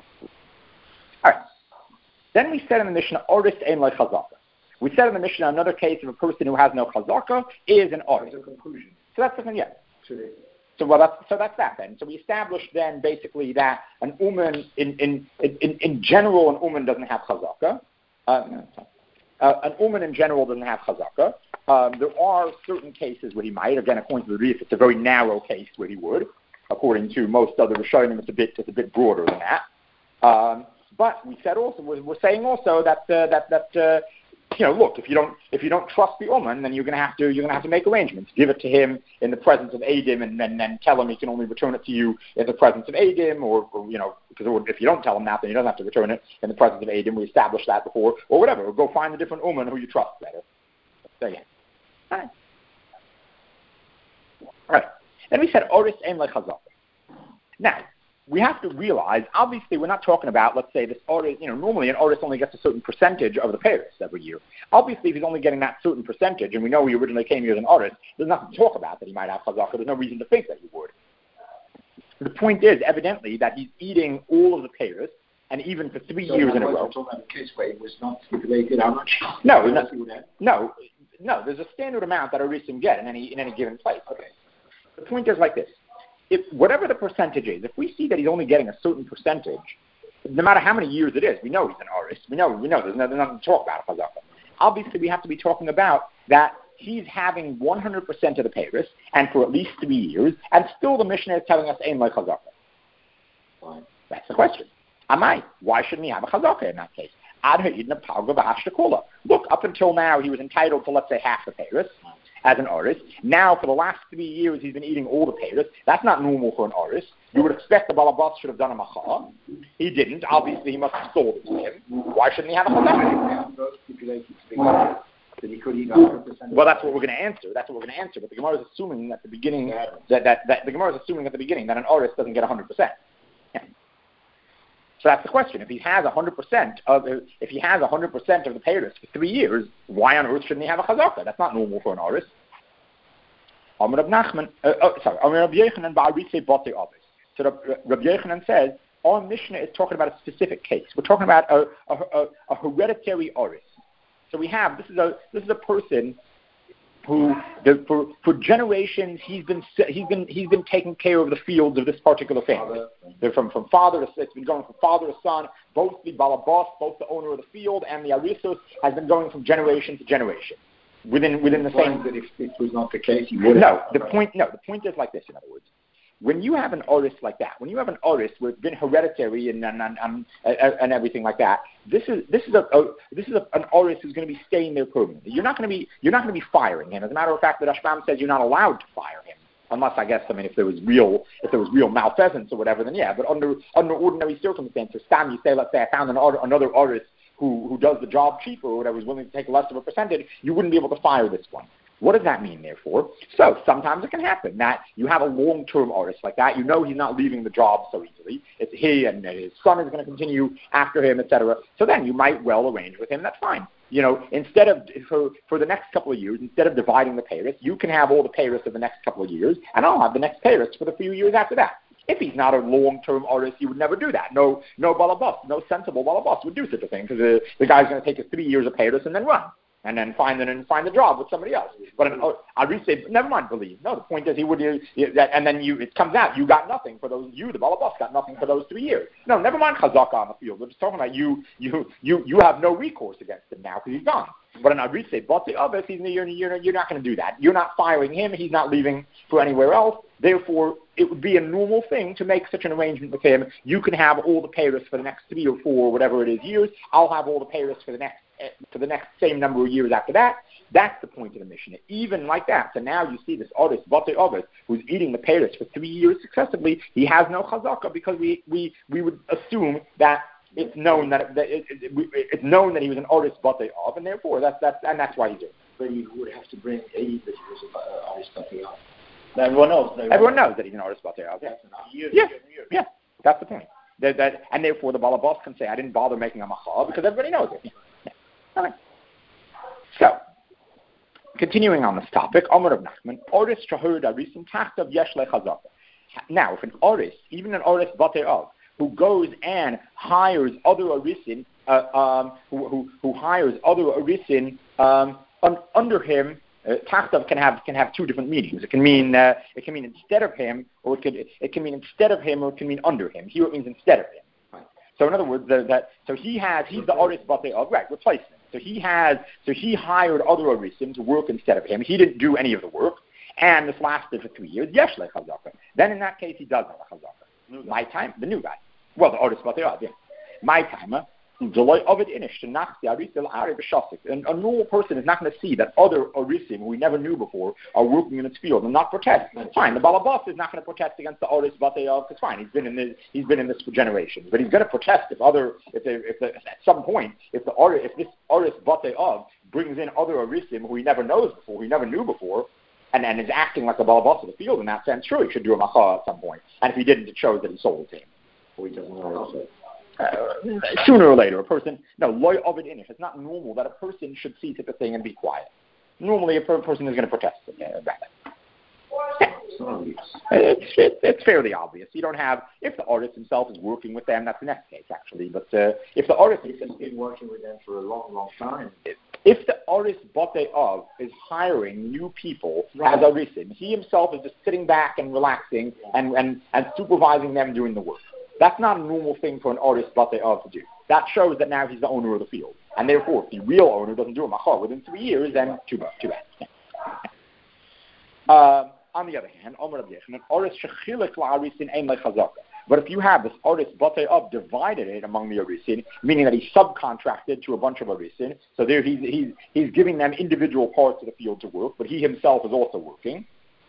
All right. Then we said in the Mishnah, Oris ein lo chazaka. We said in the Mishnah, another case of a person who has no chazaka is an oris. That's a conclusion. So that's the thing, yeah. So that's that then. So we established then basically that an uman, in general, an uman doesn't have chazaka. An uman in general doesn't have chazaka. There are certain cases where he might. Again, according to the Rif, it's a very narrow case where he would. According to most other Rishonim, it's a bit broader than that. But we said also, we're saying also that look, if you don't trust the uman, then you're going to have to make arrangements. Give it to him in the presence of Adim, and then tell him he can only return it to you in the presence of Adim, or because if you don't tell him that, then he doesn't have to return it in the presence of Adim. We established that before, or whatever. Or go find a different uman who you trust better. So yeah. All right. Then we said Oris ein lo chazaka. Now, we have to realize, obviously, we're not talking about, let's say, this Oris, normally an Oris only gets a certain percentage of the payers every year. Obviously, if he's only getting that certain percentage, and we know he originally came here as an Oris, there's nothing to talk about that he might have chazaka. There's no reason to think that he would. The point is, evidently, that he's eating all of the payers, and even for 3 years in a row. We're talking about a case where it was not stipulated how much? No, there's a standard amount that Orisim get in any given place. Okay. The point is like this. If whatever the percentage is, if we see that he's only getting a certain percentage, no matter how many years it is, we know he's an Oris. We know there's nothing to talk about chazaka. Obviously, we have to be talking about that he's having 100% of the payros, and for at least 3 years, and still the Mishnah is telling us ein lo chazaka. That's the question. Amai, why shouldn't he have a chazaka in that case? Look, up until now, he was entitled to, let's say, half the payros as an oris. Now, for the last 3 years, he's been eating all the payros. That's not normal for an oris. You would expect the balabas should have done a macha. He didn't. Obviously, he must have sold it to him. Why shouldn't he have a chazaka? Well, that's what we're going to answer. That's what we're going to answer. But the Gemara is assuming at the beginning that the Gemara is assuming at the beginning that an oris doesn't get 100%. Yeah. So that's the question. If he has 100% of the payros for 3 years, why on earth shouldn't he have a chazaka? That's not normal for an oris. Amar Rabbi Yochanan ba'arisei batei avis. So Rabbi Yochanan says our Mishnah is talking about a specific case. We're talking about a hereditary oris. So we have this is a person who for generations he's been taking care of the fields of this particular family. They're from father to it's been going from father to son. Both the balabas, both the owner of the field and the arisos has been going from generation to generation within the same. That if this was not the case, he would. The point is like this. In other words, when you have an oris like that, when you have an oris where it's been hereditary and everything like that, this is an oris who's going to be staying there permanently. You're not going to be firing him. As a matter of fact, the Rashbam says you're not allowed to fire him, unless if there was real malfeasance or whatever, then yeah. But under ordinary circumstances, you say, let's say I found another oris who does the job cheaper or whatever, is willing to take less of a percentage, you wouldn't be able to fire this one. What does that mean, therefore? So sometimes it can happen that you have a long-term oris like that. You know he's not leaving the job so easily. It's he and his son is going to continue after him, etc. So then you might well arrange with him. That's fine. Instead of for the next couple of years, instead of dividing the payros, you can have all the payros of the next couple of years, and I'll have the next payros for the few years after that. If he's not a long-term oris, he would never do that. No balabas, no sensible balabas would do such a thing, because the guy's going to take his 3 years of payros and then run. And then find a job with somebody else. But I'd say, never mind, believe. No, the point is he would, and then it comes out, you got nothing for those, the balabas got nothing for those 3 years. No, never mind chazaka on the field. We're just talking about you have no recourse against him now because he's gone. But I'd say, you're not going to do that. You're not firing him. He's not leaving for anywhere else. Therefore, it would be a normal thing to make such an arrangement with him. You can have all the payros for the next 3 or 4, or whatever it is, years. I'll have all the payros for the next same number of years after that. That's the point of the Mishnah. Even like that. So now you see this oris, batei ovis, who's eating the payros for 3 years successively. He has no chazaka because we would assume that it's known that it's known that he was an oris batei of, and therefore that's why he's doing it. But you would have to bring aid that he was an oris batei of. Everyone knows that he's an oris batei of. Yeah. That's the point. And therefore the balabas can say, I didn't bother making a macha because everybody knows it. Okay. So, continuing on this topic, Amar of Nachman, Oris Shahur Arisim Tachtav Yesh Le Chazaka. Now, if an Oris, even an Oris Batei Av, who goes and hires other Orisin, who hires other Orisin under him, Tachtav can have two different meanings. It can mean instead of him, or it can mean instead of him, or it can mean under him. Here it means instead of him. So in other words, he's the Oris Batei Av, right, replacement. So he hired other Orisim to work instead of him. He didn't do any of the work, and this lasted for 3 years. Yesh le chazaka. Then in that case, he does have a chazaka. My time, the new guy. Well, the Oris Batei Av, yeah. My time, a normal person is not going to see that other Orisim who we never knew before are working in its field and not protest. Fine, the balabas is not going to protest against the Oris Batei Av. It's fine. He's been in this for generations, but he's going to protest if at some point if this Oris Batei Av brings in other Orisim who he never knew before, and is acting like the balabas of the field in that sense. Sure, he should do a macha at some point, and if he didn't, it shows that he sold to him. Or he doesn't know. Sooner or later, loy ovid inish. It's not normal that a person should see such a thing and be quiet. Normally, a person is going to protest about it. It's fairly obvious. You don't have, if the artist himself is working with them, that's the next case, actually. But if the artist has been working with them for a long, long time. If the artist Batei Av is hiring new people as Arisim, he himself is just sitting back and relaxing and supervising them doing the work. That's not a normal thing for an artist Batei Av to do. That shows that now he's the owner of the field. And therefore, if the real owner doesn't do a machar within 3 years, then too bad. On the other hand, but if you have this oris batei of divided it among the orisin, meaning that he subcontracted to a bunch of orisin, so there he's giving them individual parts of the field to work, but he himself is also working.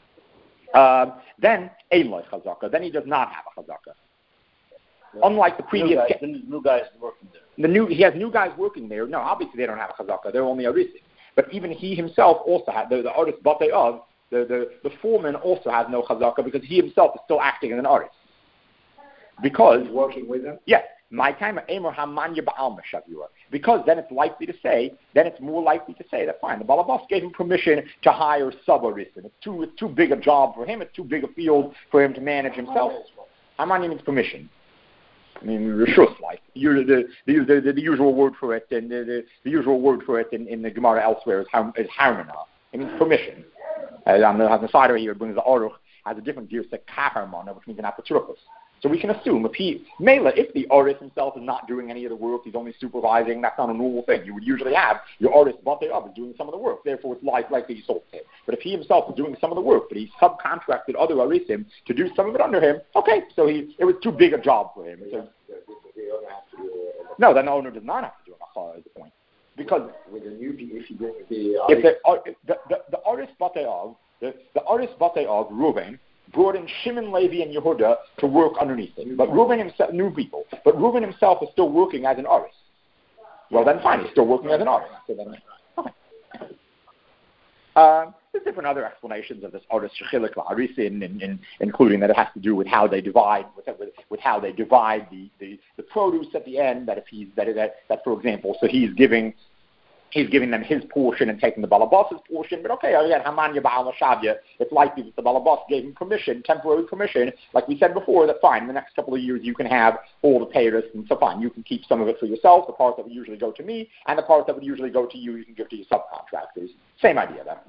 Then ein loy chazaka. Then he does not have a chazaka. Unlike the previous, the new guys working there. He has new guys working there. No, obviously they don't have a chazaka. They're only orisin. But even he himself also had the oris batei of. The foreman also has no chazaka because he himself is still acting as an artist. Because he's working with them? Yes. My time because then it's likely to say, it's more likely to say that fine, the balabas gave him permission to hire sub-aristin. It's too big a job for him, it's too big a field for him to manage himself. Hamani means permission. I mean, reshus, like the usual word for it, and the usual word for it in the Gemara elsewhere is harmona. It means permission. On the side over here, it brings the Aruch, has a different gear, it's kaharmona, which means an apatrupus. So we can assume if the Oris himself is not doing any of the work, he's only supervising, that's not a normal thing. You would usually have your Oris batei of is doing some of the work, therefore it's likely you sold him. But if he himself is doing some of the work, but he's subcontracted other Orisim to do some of it under him, okay, so it was too big a job for him. So, no, then the owner does not have to do it, is the point. Because with the new, if the Oris batei of, the Oris batei of Reuven brought in Shimon, Levi, and Yehuda to work underneath him. But Reuven himself, new people. But Reuven himself is still working as an Oris. Well, then fine, he's still working as an Oris. So then, okay. There's different other explanations of this Oris Shechilik La'arisin, including that it has to do with how they divide, with how they divide the produce at the end. That if for example, so he's giving them his portion and taking the balabas's portion. But okay, again, Hamanya Ba'al Mashavya, it's likely that the balabas gave him permission, temporary permission, like we said before, that fine, in the next couple of years you can have all the payers, and so fine, you can keep some of it for yourself, the part that would usually go to me, and the part that would usually go to you, you can give to your subcontractors. Same idea then.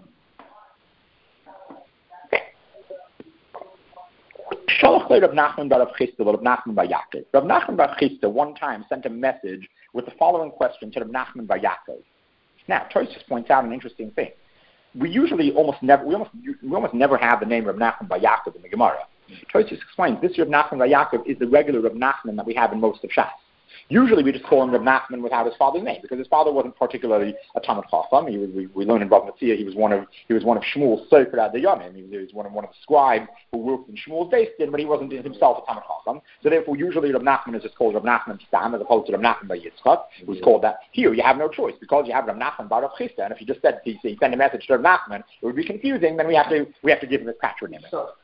Rav Nachman bar Yaakov. Rav Nachman bar Chisda one time sent a message with the following question to Rav Nachman bar Yaakov. Now, Tosfos points out an interesting thing. We almost never have the name Rav Nachman bar Yaakov in the Gemara. Tosfos explains this Rav Nachman bar Yaakov is the regular Rav Nachman that we have in most of Shas. Usually we just call him Rav Nachman without his father's name because his father wasn't particularly a Talmid Chacham. We learn in Bava Metzia he was one of Shmuel's Sofer Adayamim. He was one of the scribes who worked in Shmuel's Beis Din, but he wasn't himself a Talmid Chacham. So therefore, usually Rav Nachman is just called Rav Nachman Stam as opposed to Rav Nachman bar Yitzchak, who's called that. Here you have no choice because you have Rav Nachman bar Rav Chisda, and if you just said he send a message to Rav Nachman, it would be confusing. Then we have to give him his patron name.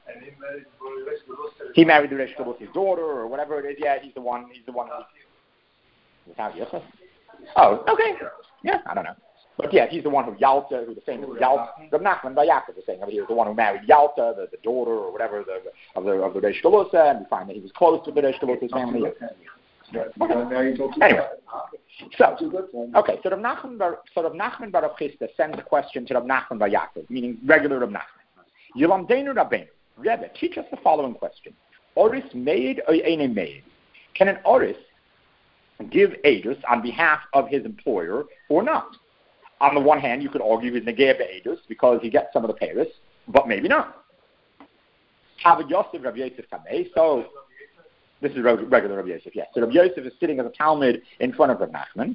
He married the Reish Kibbutz daughter or whatever it is. Yeah, he's the one. Without Yitzchak? Oh, okay. Yeah, I don't know. But yeah, he's the one who Yalta, who the famous Yalta, Rav Nachman bar Yaakov was saying, he was the one who married Yalta, the daughter or whatever of the Reish Kibbutz, and we find that he was close to the Reish Kibbutz's family. Anyway, so Rav Nachman bar Rav Chisda sends a question to Rav Nachman bar Yaakov, meaning regular Rav Nachman. Yilamdeinu Rabbeinu, Rebbe, teach us the following question: Oris made or eine made? Can an Oris give edus on behalf of his employer or not? On the one hand, you could argue he's negeh be'edus because he gets some of the payers, but maybe not. So this is regular Rabbi Yosef, yes. So Rabbi Yosef is sitting as a Talmud in front of Rav Nachman.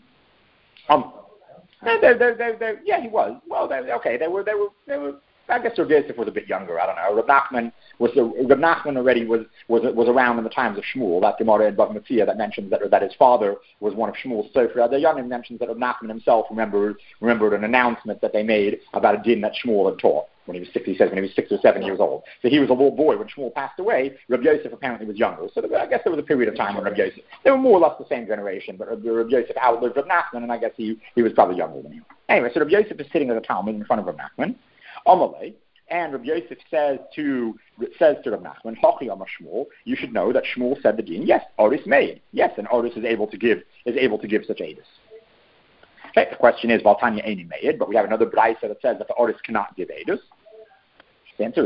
Yeah, he was. Well, they were. I guess Rabbi Yosef was a bit younger. I don't know. Rav Nachman already was around in the times of Shmuel. That Gemara in Bava Metzia that mentions that his father was one of Shmuel's Sofer Adayamim mentions that Rav Nachman himself remembered an announcement that they made about a din that Shmuel had taught when he was 6. He says when he was 6 or 7 years old. So he was a little boy when Shmuel passed away. Rabbi Yosef apparently was younger. So I guess there was a period of time when Rabbi Yosef, they were more or less the same generation, but Rabbi Yosef outlived Rav Nachman, and I guess he was probably younger than him. Anyway, so Rabbi Yosef is sitting as a Talmud in front of Rav Nachman. Amalei, and Rabbi Yosef says to Rav Nachman, Hachi Amar Shmuel, you should know that Shmuel said the din. Yes, Oris made. Yes, and Oris is able to give such edus. Okay, the question is, Valtanya Eini made, but we have another brayso that says that the Oris cannot give edus. The answer is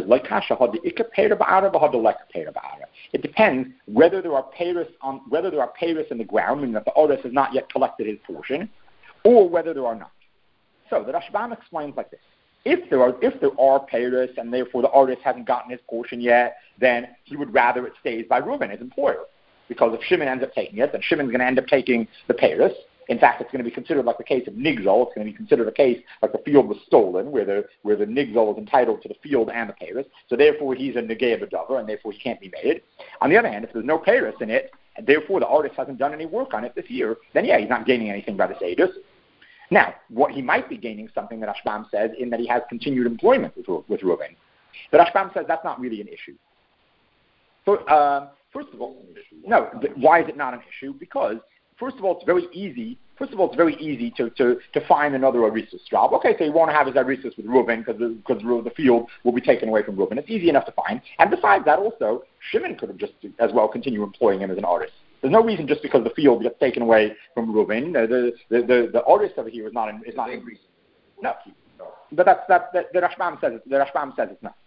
it depends whether there are payros in the ground, meaning that the Oris has not yet collected his portion, or whether there are not. So the Rashbam explains like this. If there are payers and therefore the artist hasn't gotten his portion yet, then he would rather it stays by Reuven, his employer. Because if Shimon ends up taking it, then Shimon's going to end up taking the payers. In fact, it's going to be considered like the case of Nigzol. It's going to be considered a case like the field was stolen, where the Nigzol is entitled to the field and the payers. So therefore, he's a Negei B'davar, and therefore he can't be made. On the other hand, if there's no payers in it, and therefore the artist hasn't done any work on it this year, then yeah, he's not gaining anything by this Eidos. Now, what he might be gaining something that Rashbam says in that he has continued employment with Reuven. But Rashbam says that's not really an issue. So, first of all, no. Why is it not an issue? Because first of all, it's very easy to find another Arisus job. Okay, so he won't have his Arisus with Reuven because the field will be taken away from Reuven. It's easy enough to find. And besides that, also Shimon could have just as well continued employing him as an artist. There's no reason just because the field gets taken away from Reuven. The artist over here is not a reason. No, but the Rashbam says it's not.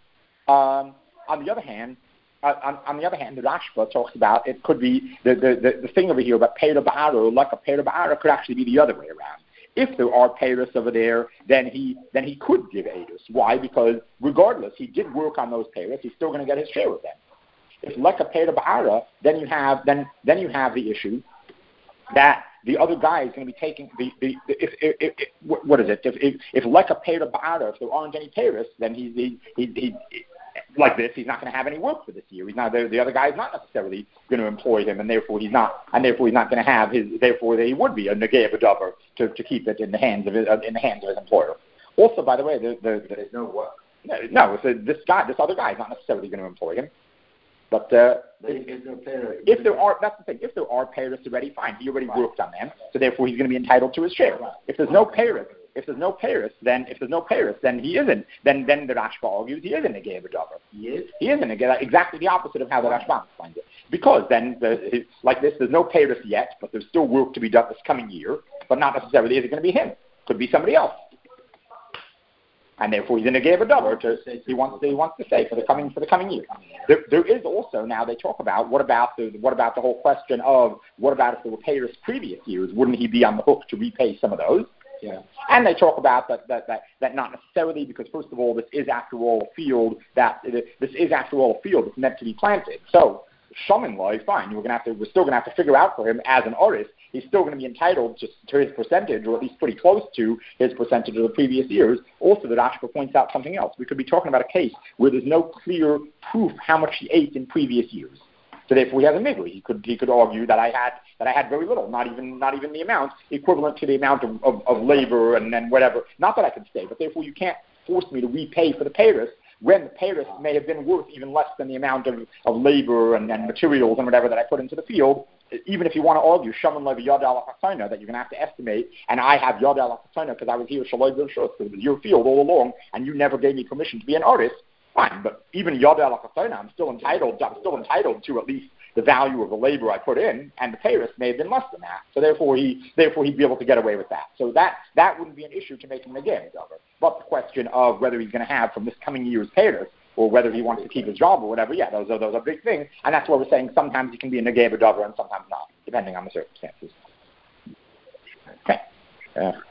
On the other hand, the Rashba talks about it could be the thing over here about Peira Ba'ara, like a Peira Ba'ara, could actually be the other way around. If there are Peiros over there, then he could give Eidos. Why? Because regardless, he did work on those Peiros, he's still going to get his share of them. If like a Peira Ba'ara, then you have the issue that the other guy is going to be taking what is it? If like a Peira Ba'ara, if there aren't any Peiros, then he like this, he's not going to have any work for this year. He's not the other guy is not necessarily going to employ him, and therefore he's not going to have his. Therefore, he would be a Negei B'davar to keep it in the hands of his employer. Also, by the way, there's no work. No, so this other guy is not necessarily going to employ him. But if there are, that's the thing. If there are payers already, fine. He already worked on them, so therefore he's going to be entitled to his share. If there's no payers, then he isn't. Then the Rashba argues he is a Negei B'davar. He is a Negei. Exactly the opposite of how the Rashba finds it. Because then, like this, there's no payers yet, but there's still work to be done this coming year. But not necessarily is it going to be him. Could be somebody else. And therefore, he's in a Negei B'davar. He wants to say for the coming year. There is also now they talk about what about the whole question of what about if there were payers previous years? Wouldn't he be on the hook to repay some of those? Yeah. And they talk about that not necessarily, because first of all, this is after all a field that's meant to be planted. So Shaman Lai, fine. We're still gonna have to figure out for him as an artist. He's still going to be entitled to his percentage, or at least pretty close to his percentage of the previous years. Also, the Rashba points out something else. We could be talking about a case where there's no clear proof how much he ate in previous years. So therefore, he has a migli. He could argue that I had very little, not even the amount equivalent to the amount of labor and then whatever. Not that I could stay, but therefore you can't force me to repay for the payers when the payers may have been worth even less than the amount of labor and materials and whatever that I put into the field. Even if you want to argue Shaman Levi Yad Al HaChatayna, that you're going to have to estimate, and I have Yad Al HaChatayna because I was here Shaloi B'Rishos, because it was your field all along, and you never gave me permission to be an artist. Fine, but even Yad Al HaChatayna, I'm still entitled to at least the value of the labor I put in, and the payers may have been less than that. So therefore he'd be able to get away with that. So that wouldn't be an issue to make him a Negei B'davar. But the question of whether he's going to have from this coming year's payers, or whether he wants to keep his job or whatever, yeah, those are big things. And that's why we're saying sometimes he can be a Negei B'davar and sometimes not, depending on the circumstances. Okay.